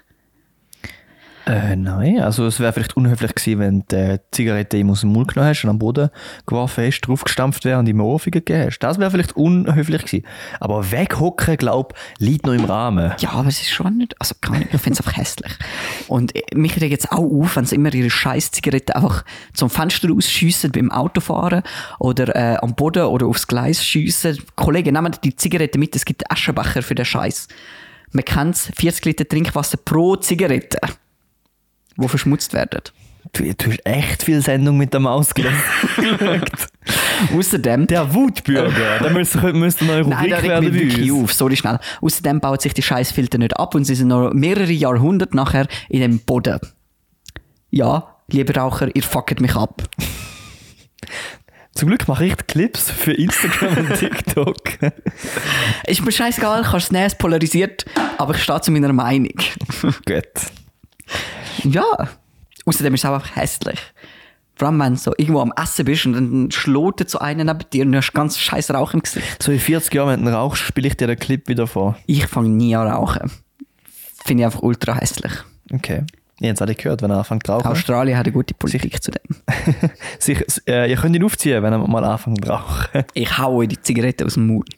Nein, also es wäre vielleicht unhöflich gewesen, wenn du die Zigarette ihm aus dem Mund genommen hast und am Boden geworfen hast, draufgestampft wäre und ihm Ohrfeige gegeben hast. Das wäre vielleicht unhöflich gewesen. Aber weghocken, glaube ich, liegt noch im Rahmen. Ja, aber es ist schon nicht, also gar nicht, ich finde es einfach hässlich. Und mich regt jetzt auch auf, wenn sie immer ihre scheiß Zigarette einfach zum Fenster rausschiessen beim Autofahren oder am Boden oder aufs Gleis schiessen. Kollegen, nehmt die Zigarette mit, es gibt Aschenbecher für den Scheiß. Man kennt es, 40 Liter Trinkwasser pro Zigarette, die verschmutzt werden. Du hast echt viel Sendung mit der Maus geschaut. Außerdem... Der Wutbürger, da müsste noch eine Rubrik Nein, da regt mich wirklich auf. Sorry, schnell. Außerdem baut sich die Scheißfilter nicht ab und sie sind noch mehrere Jahrhunderte nachher in dem Boden. Ja, liebe Raucher, ihr fuckt mich ab. Zum Glück mache ich die Clips für Instagram und TikTok. Ist mir scheißegal, kannst es nehmen, es polarisiert, aber ich stehe zu meiner Meinung. Gut. Ja, außerdem ist es auch einfach hässlich. Vor allem, wenn du so irgendwo am Essen bist und dann schlotet so einer neben dir und du hast ganz scheiß Rauch im Gesicht. So in 40 Jahren, wenn du rauchst, spiele ich dir den Clip wieder vor. Ich fange nie an rauchen. Finde ich einfach ultra hässlich. Okay. Ich habe es alle gehört, wenn er anfängt zu rauchen. Australien hat eine gute Politik zu dem. Ihr könnt ihn aufziehen, wenn er mal anfängt zu rauchen. Ich haue die Zigarette aus dem Mund.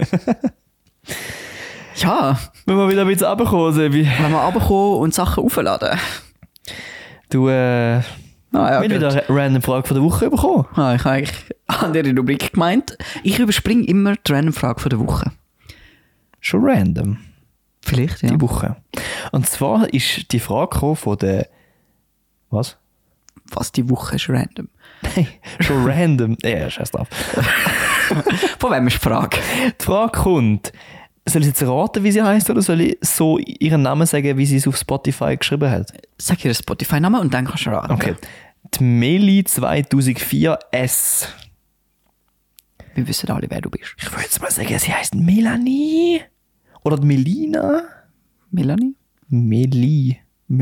Ja. Wenn wir wieder ein bisschen runterkommen, Sebi. Wenn wir runterkommen und Sachen aufladen. Du, ja, wir wieder eine random Frage von der Woche bekommen. Ja, ich habe eigentlich an der Rubrik gemeint. Ich überspringe immer die random Frage von der Woche. Schon random. Vielleicht, ja. Die Woche. Und zwar ist die Frage gekommen von der... Was? Was, die Woche ist random? Nein, schon random. Ja, scheiß drauf. Von wem ist die Frage? Die Frage kommt... Soll ich jetzt raten, wie sie heisst, oder soll ich so ihren Namen sagen, wie sie es auf Spotify geschrieben hat? Sag ihr Spotify-Namen und dann kannst du raten. Okay. Die Meli 2004S. Wir wissen alle, wer du bist. Ich würde jetzt mal sagen, sie heisst Melanie. Oder die Melina. Melanie? Melanie.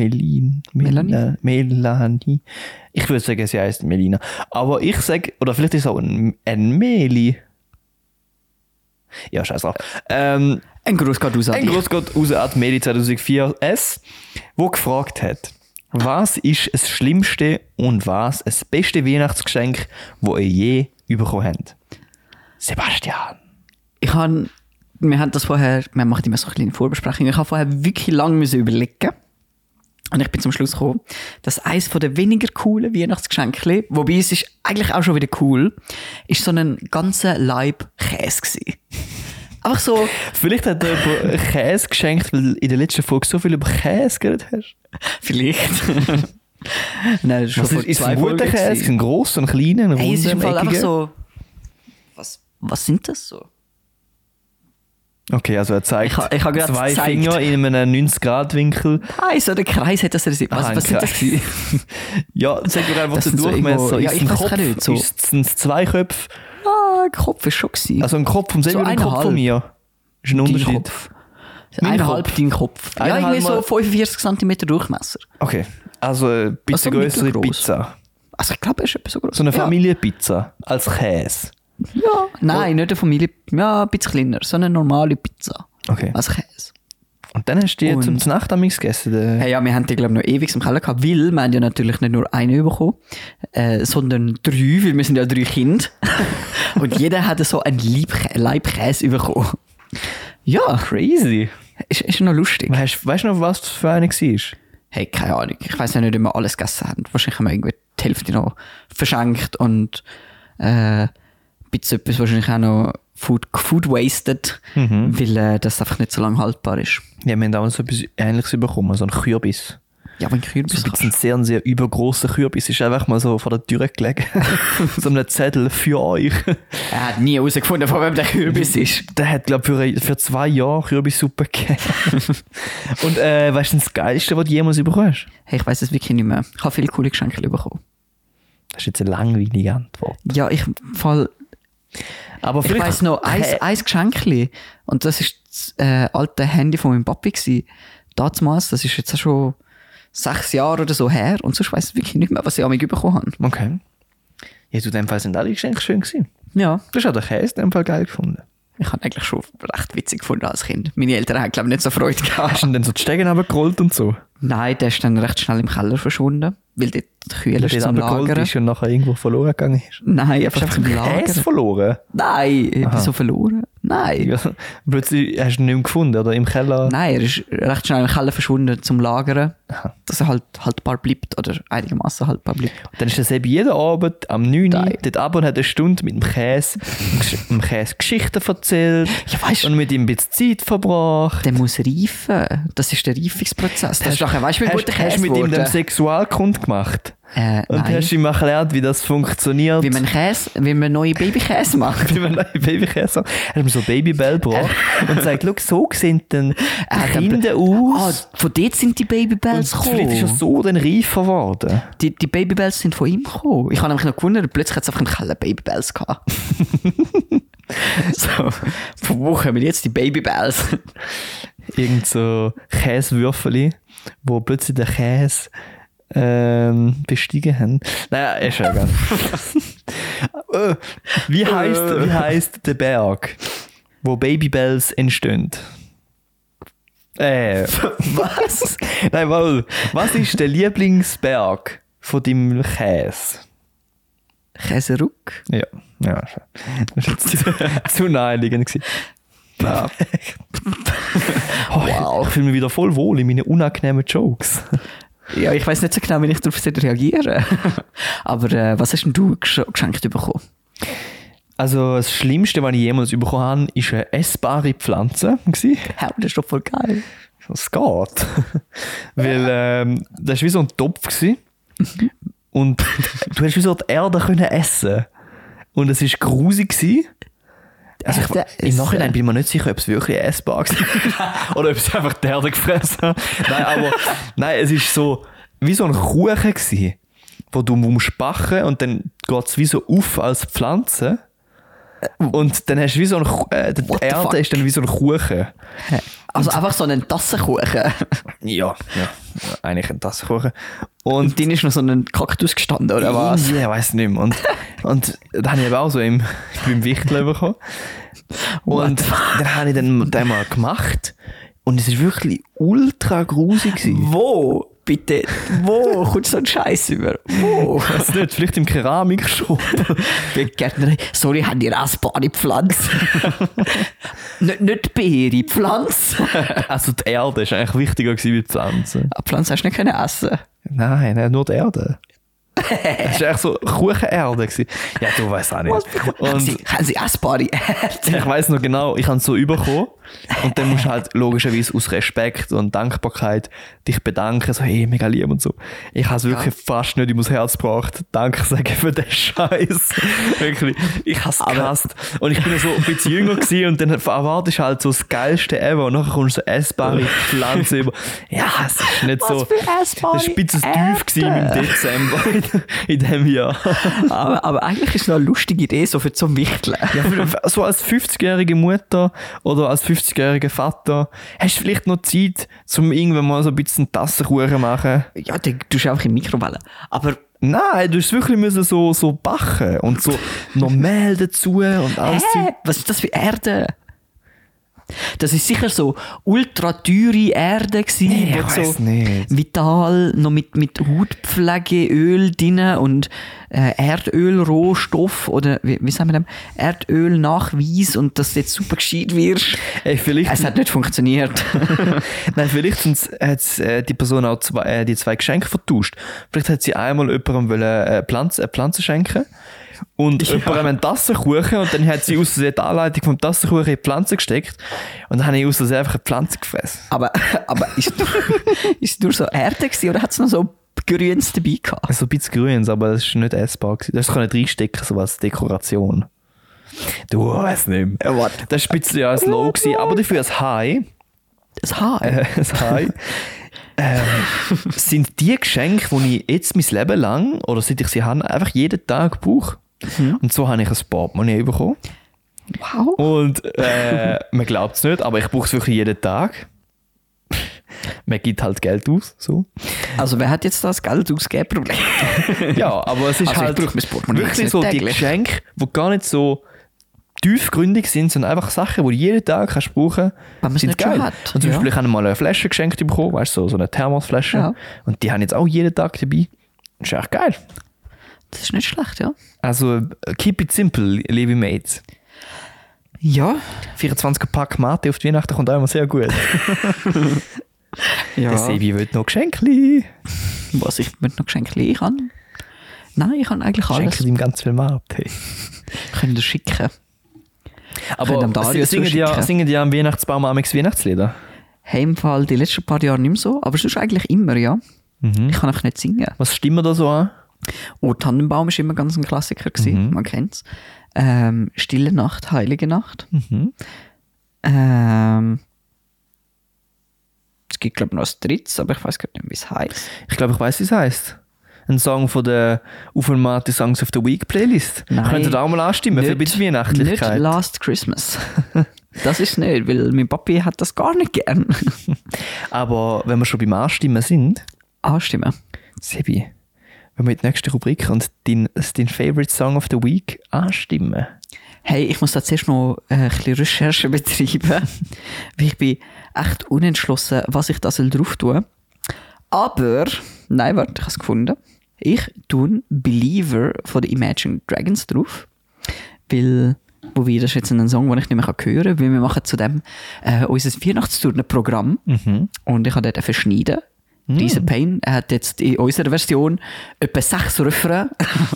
Ich würde sagen, sie heisst Melina. Aber ich sage, oder vielleicht ist es auch ein Meli. Ja, scheiß drauf. Ein Gruß geht raus an Ein Gruß geht raus an die Meli 2004S, wo gefragt hat, was ist das schlimmste und was das beste Weihnachtsgeschenk, das ihr je bekommen habt? Sebastian. Wir machen immer so eine kleine Vorbesprechung. Ich habe vorher wirklich lange überlegen. Und ich bin zum Schluss gekommen, dass eines der weniger coolen Weihnachtsgeschenke, wobei es ist eigentlich auch schon wieder cool, ist so ein ganzer Laib Käse gewesen. Einfach so. Vielleicht hat er jemand Käse geschenkt, weil du in der letzten Folge so viel über Käse geredet hast. Vielleicht. Nein, das ist schon Was vor ist 2 ein guter Folgen Käse? gewesen. Ein grosser, ein kleiner, ein runder, Hey, es ist im Fall einfach eckiger? so. Was sind das so? Okay, also er zeigt Ich habe gerade zwei gezeigt. Finger in einem 90-Grad-Winkel. Nein, so der Kreis hat das Rezept. Was sind das gewesen? Ja, sag mir einfach Das den sind so Durchmesser. irgendwo- ja, Ist ich ein weiss Kopf? auch nicht, so. Sind es 2 Köpfe? Ah, Kopf ist schon gewesen. Also ein Kopf vom selben So Kopf von 1,5. mir. Ist ein Dein Unterschied. Kopf. Mein 1,5 Kopf. dein Kopf. Ja, 1,5 irgendwie so mal- 45 cm Durchmesser. Okay, also eine bisschen Also größere mittelgroß. Pizza. Also ich glaube, er ist etwas so groß. So eine Familienpizza als Käse. Ja. Nein, nicht eine Familie. Ja, ein bisschen kleiner. So eine normale Pizza. Okay. Als Käse. Und dann hast du die Und- zum Nacht gegessen. Hey, ja, wir haben die, glaube ich, noch ewig im Keller gehabt, weil wir haben ja natürlich nicht nur einen bekommen, sondern 3, weil wir sind ja 3 Kinder. Und jeder hat so einen Laib Käse bekommen. Ja, Crazy. ist noch lustig. Weißt du noch, was das für eine war? Hey, keine Ahnung. Ich weiss ja nicht, ob wir alles gegessen haben. Wahrscheinlich haben wir irgendwie die Hälfte noch verschenkt und ein bisschen etwas wahrscheinlich auch noch Food wasted, weil das einfach nicht so lange haltbar ist. Ja, wir haben auch so etwas Ähnliches bekommen, so einen Kürbis. Ja, wenn Kürbis So ein sehr übergrosser Kürbis ist einfach mal so vor der Tür gelegen. So einen Zettel für euch. Er hat nie herausgefunden, von wem der Kürbis ist. Der hat, glaube ich, für 2 Jahre Kürbissuppe gegeben. Und weißt du, das Geilste, was du jemals bekommen hast? Hey, ich weiss es wirklich nicht mehr. Ich habe viele coole Geschenke bekommen. Das ist jetzt eine langweilige Antwort. Ja, Aber ich weiss noch, ein Geschenkli. Und das war das alte Handy von meinem Papi gewesen. Damals, das ist jetzt auch schon 6 Jahre oder so her. Und sonst weiss ich wirklich nicht mehr, was ich an mich bekommen habe. Okay. Ja, in dem Fall sind alle Geschenke schön gewesen. Ja. Du hast auch den Käse in dem Fall geil gefunden. Ich habe eigentlich schon recht witzig gefunden als Kind. Meine Eltern haben, glaube ich, nicht so Freude gehabt. Hast du dann so die Stegen runtergerollt und so? Nein, der ist dann recht schnell im Keller verschwunden. Weil dort die Kühle ist zum Lagern. Ist und nachher irgendwo verloren gegangen ist. Nein, einfach im Lager. Käse verloren? Nein, so verloren. Nein. Ja, plötzlich hast du ihn nicht mehr gefunden, oder? Im Keller? Nein, er ist recht schnell im Keller verschwunden zum Lagern. Aha. Dass er halt haltbar bleibt oder einigermaßen haltbar bleibt. Und dann ist er eben jeden Abend am 9 Uhr Nein. dort ab und hat eine Stunde mit dem Käse Geschichten erzählt. Ja, weißt du, Und mit ihm ein bisschen Zeit verbracht. der muss reifen. Das ist der Reifungsprozess. Das ist doch, weißt du, wie gut der Hast Käse du mit ihm den wurde? Sexualkund gemacht? Und Nein. hast ihm erklärt, wie das funktioniert? Wie man neue Babykäse macht. Wie man neue Babykäse hat. Er hat ihm so Babybell gebracht und sagt, schau, so sehen dann die Kinder aus. Von dort sind die Babybells Und vielleicht ist er gekommen. so dann reifer geworden. Die Babybells sind von ihm gekommen. Ich habe nämlich noch gewundert, plötzlich hat es einfach im Keller Babybells gehabt. So, von wo kommen jetzt die Babybells? Irgend so Käsewürfeli, wo plötzlich den Käse bestiegen haben. Naja, ist ja egal. Wie heisst der Berg, wo Babybells entstehen? Was? Nein, was ist der Lieblingsberg von deinem Käse? Käseruck? Ja, das war jetzt zu naheliegend gewesen. Ja. Wow. Ich fühle mich wieder voll wohl in meinen unangenehmen Jokes. Ja, ich weiss nicht so genau, wie ich darauf reagieren. Aber was hast denn du geschenkt bekommen? Also das Schlimmste, was ich jemals bekommen habe, war eine essbare Pflanze. Ja, das ist doch voll geil. Das geht. Weil das war wie so ein Topf. Und du hast wie so die Erde können essen. Und es war grusig. Also im Nachhinein bin ich mir nicht sicher, ob es wirklich essbar war. Oder ob es einfach die Erde gefressen hat. Nein, es war so wie so ein Kuchen gewesen, wo du musst backen und dann geht es wie so auf als Pflanze. Und dann hast du wie so ein die Erde ist dann wie so ein Kuchen. Also einfach so einen Tassenkuchen. Ja, eigentlich ein Tassenkuchen. Und dann ist noch so ein Kaktus gestanden, oder was? Ja, ich weiss nicht mehr. Und da habe ich eben auch so beim Wichteln bekommen. Und dann habe ich den mal gemacht. Und es war wirklich ultra grusig. Wo? Bitte, wo kommt so ein Scheiß über? Wo? Ich weiß nicht, vielleicht im Keramikshop. Gärtnerei. Sorry, haben die essbare Pflanze? nicht Beere, Pflanze. Also die Erde war eigentlich wichtiger wie die Pflanze. Die Pflanze hast du nicht essen. Nein, nur die Erde. Das war eigentlich so Kuchenerde. Ja, du weißt auch nicht. Haben sie essbare Erde? Ich weiss noch genau, ich habe es so bekommen. Und dann musst du halt logischerweise aus Respekt und Dankbarkeit dich bedanken. So, hey, mega lieb und so. Ich habe es wirklich fast nicht übers Herz gebracht. Danke sagen für den Scheiß. Wirklich. Ich habe es gehasst. Und ich bin ja so ein bisschen jünger gewesen und dann erwartest du halt so das Geilste ever. Und nachher kommst du so essbare Pflanze über. Ja, es ist nicht Was so. für essbare Es war ein bisschen tief gewesen im Dezember in diesem Jahr. aber eigentlich ist es noch eine lustige Idee, so für zum Wichteln. Ja, so als 50-jährige Mutter oder als 50-jähriger Vater hast du vielleicht noch Zeit, um irgendwann mal so ein bisschen Tassenkuchen zu machen. Ja, den tust du einfach in die Mikrowelle. Aber Nein, du musst wirklich müssen so backen und so noch Mehl dazu und alles. was ist das für Erde? Das ist sicher so ultra teure Erde gewesen, Nee, wo ich so weiss nicht. vital, noch mit Hautpflegeöl drin und Erdölrohstoff oder wie sagen wir das? Erdölnachweis und dass du jetzt super gescheit wirst. Ey, vielleicht, Es hat nicht funktioniert. nein, vielleicht hat die Person auch die zwei Geschenke vertauscht. Vielleicht hat sie einmal jemandem eine Pflanze schenken und jemand einen Tassenkuchen und dann hat sie aus der Anleitung vom Tassenkuchen in die Pflanze gesteckt und dann habe ich aus der einfach eine Pflanze gefressen. Aber ist es nur so Erde gewesen, oder hat es noch so Grüns dabei gehabt? So ein bisschen Grüns, aber das ist nicht essbar gewesen. Das kann nicht reinstecken, so als Dekoration. Du weißt nicht mehr. Ja, warte. Das war ein bisschen ein Low gewesen, aber dafür ein High. Das Haar? Das High. Sind die Geschenke, die ich jetzt mein Leben lang, oder seit ich sie habe, einfach jeden Tag brauche. Und so habe ich ein Portemonnaie bekommen. Wow. Und man glaubt es nicht, aber ich brauche es wirklich jeden Tag. Man gibt halt Geld aus. So. Also wer hat jetzt das Geld ausgegeben? Problem? Ja, aber es ist Also halt ich brauche mein Portemonnaie wirklich jetzt so nicht die täglich. Geschenke, die gar nicht so tiefgründig sind, sondern einfach Sachen, die du jeden Tag kannst brauchen Wenn man es sind nicht schon geil. hat, Und zum ja. Beispiel, ich habe mal eine Flasche geschenkt bekommen, weißt du, so eine Thermosflasche. Ja. Und die habe ich jetzt auch jeden Tag dabei. Das ist echt geil. Das ist nicht schlecht, ja. Also, keep it simple, liebe Mates. Ja. 24 Pack Mate auf die Weihnachten kommt auch immer sehr gut. Der Ja. Sebi will noch Geschenkli. Was, ich möchte noch Geschenke haben? Nein, ich kann eigentlich alles. Schenken ihm ganz viel Mate. Können das schicken. Aber Können dem Darius singen zuschicken. die am Weihnachtsbaum amigs Weihnachtslieder? Hey, im Fall die letzten paar Jahre nicht mehr so, aber sonst eigentlich immer, ja. Ich kann auch nicht singen. Was stimmt da so an? Oh, Tannenbaum ist immer ganz ein Klassiker gewesen, man kennt's. Stille Nacht, Heilige Nacht. Es gibt, glaube ich, noch ein drittes, aber ich weiß gar nicht, wie es heisst. Ich glaube, ich weiß, wie es heisst. Ein Song von der Aufenmate Songs of the Week Playlist. Nein. Könnt ihr da auch mal anstimmen für ein bisschen Nicht Weihnachtlichkeit? Last Christmas. Das ist nicht, weil mein Papi hat das gar nicht gern. Aber wenn wir schon beim Anstimmen sind, Anstimmen. Sebi, wenn wir in die nächste Rubrik und dein Favorite Song of the Week anstimmen. Hey, ich muss da zuerst noch ein bisschen Recherche betreiben, weil ich bin echt unentschlossen, was ich da drauf tun soll. Aber, nein, warte, ich habe es gefunden. Ich tue Believer von den Imagine Dragons drauf, weil, wobei, das ist jetzt ein Song, den ich nicht mehr hören kann, weil wir machen zu dem unser Weihnachtstournee-Programm und ich habe dort verschneiden. Dieser Pain, er hat jetzt in unserer Version etwa 6 Refrain,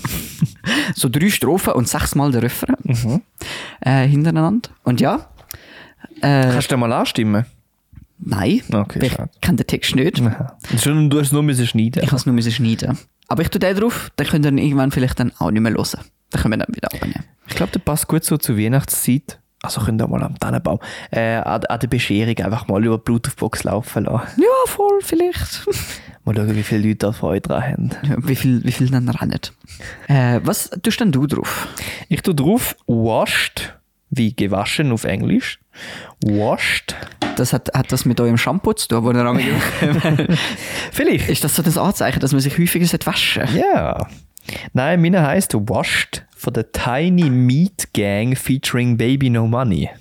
so 3 Strophen und 6 Mal der Refrain hintereinander. Und ja, Kannst du mal anstimmen? nein, Okay, ich schade. kenne den Text nicht. Aha. Du hast es nur müssen schneiden. Ich muss es nur schneiden. Aber ich tue den drauf, dann könnt ihr ihn irgendwann vielleicht dann auch nicht mehr hören. Dann können wir dann wieder abnehmen. Ich glaube, der passt gut so zur Weihnachtszeit. Also könnt ihr mal am Tannenbaum an der Bescherung einfach mal über die Bluetooth-Box laufen lassen. Ja, voll, vielleicht. Mal schauen, wie viele Leute da Freude dran haben. Ja, wie viel dann rennen? Was tust denn du drauf? Ich tue drauf washed, wie gewaschen auf Englisch. Washed. Das hat das mit eurem Shampoo zu tun, wo ihr am Vielleicht. Ist das so das Anzeichen, dass man sich häufiger waschen sollte? Ja. Nein, meine heisst Washed von der Tiny Meat Gang featuring Baby No Money.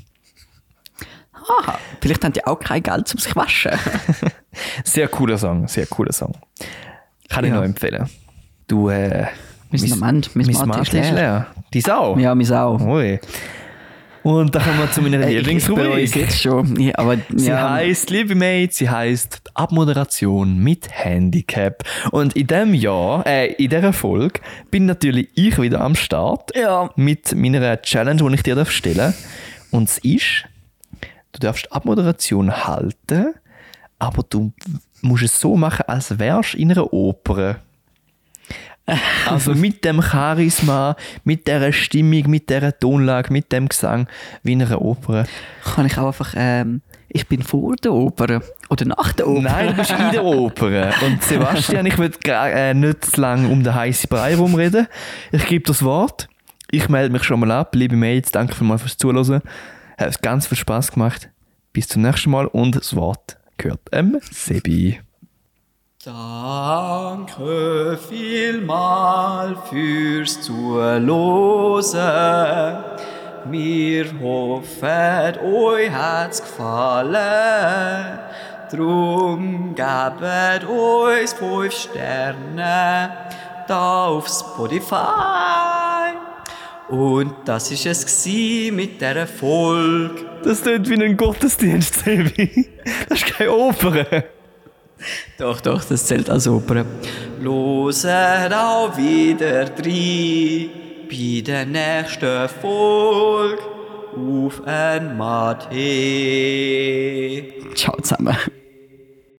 Aha, vielleicht haben die auch kein Geld, um sich waschen. Sehr cooler Song, sehr cooler Song. Kann ich Ja. noch empfehlen. Du, Wir sind am Ende. mein Mein Mate ist leer. Die Sau? Ja, mich auch. Ui. Und dann kommen wir zu meiner Ich bereue es Lieblingsrubrik. jetzt schon. Ja, aber Sie ja, heisst, liebe Mates, sie heisst Abmoderation mit Handicap. Und in diesem Jahr, in dieser Folge, bin natürlich ich wieder am Start Ja. mit meiner Challenge, die ich dir stellen darf. Und es ist, du darfst Abmoderation halten, aber du musst es so machen, als wärst du in einer Oper. Also mit dem Charisma, mit dieser Stimmung, mit dieser Tonlage, mit dem Gesang, wie in einer Oper. kann ich auch einfach, ich bin vor der Oper oder nach der Oper. Nein, du bist in der Oper. Und Sebastian, ich will nicht zu lange um den heißen Brei rumreden. Ich gebe das Wort. Ich melde mich schon mal ab. Liebe Mates, danke vielmals fürs Zuhören. Hat ganz viel Spass gemacht. Bis zum nächsten Mal und das Wort gehört Sebi. Danke vielmal fürs Zuhören. Wir hoffen, euch hat's gefallen. Drum gebt uns 5 Sterne da auf Spotify. Und das war es mit dieser Folge. Das klingt wie ein Gottesdienst, Sebi. Das ist keine Oper. Doch, das zählt als Oper. Loset auch wieder rein bei der nächsten Folge auf ein Mathe. Ciao zusammen.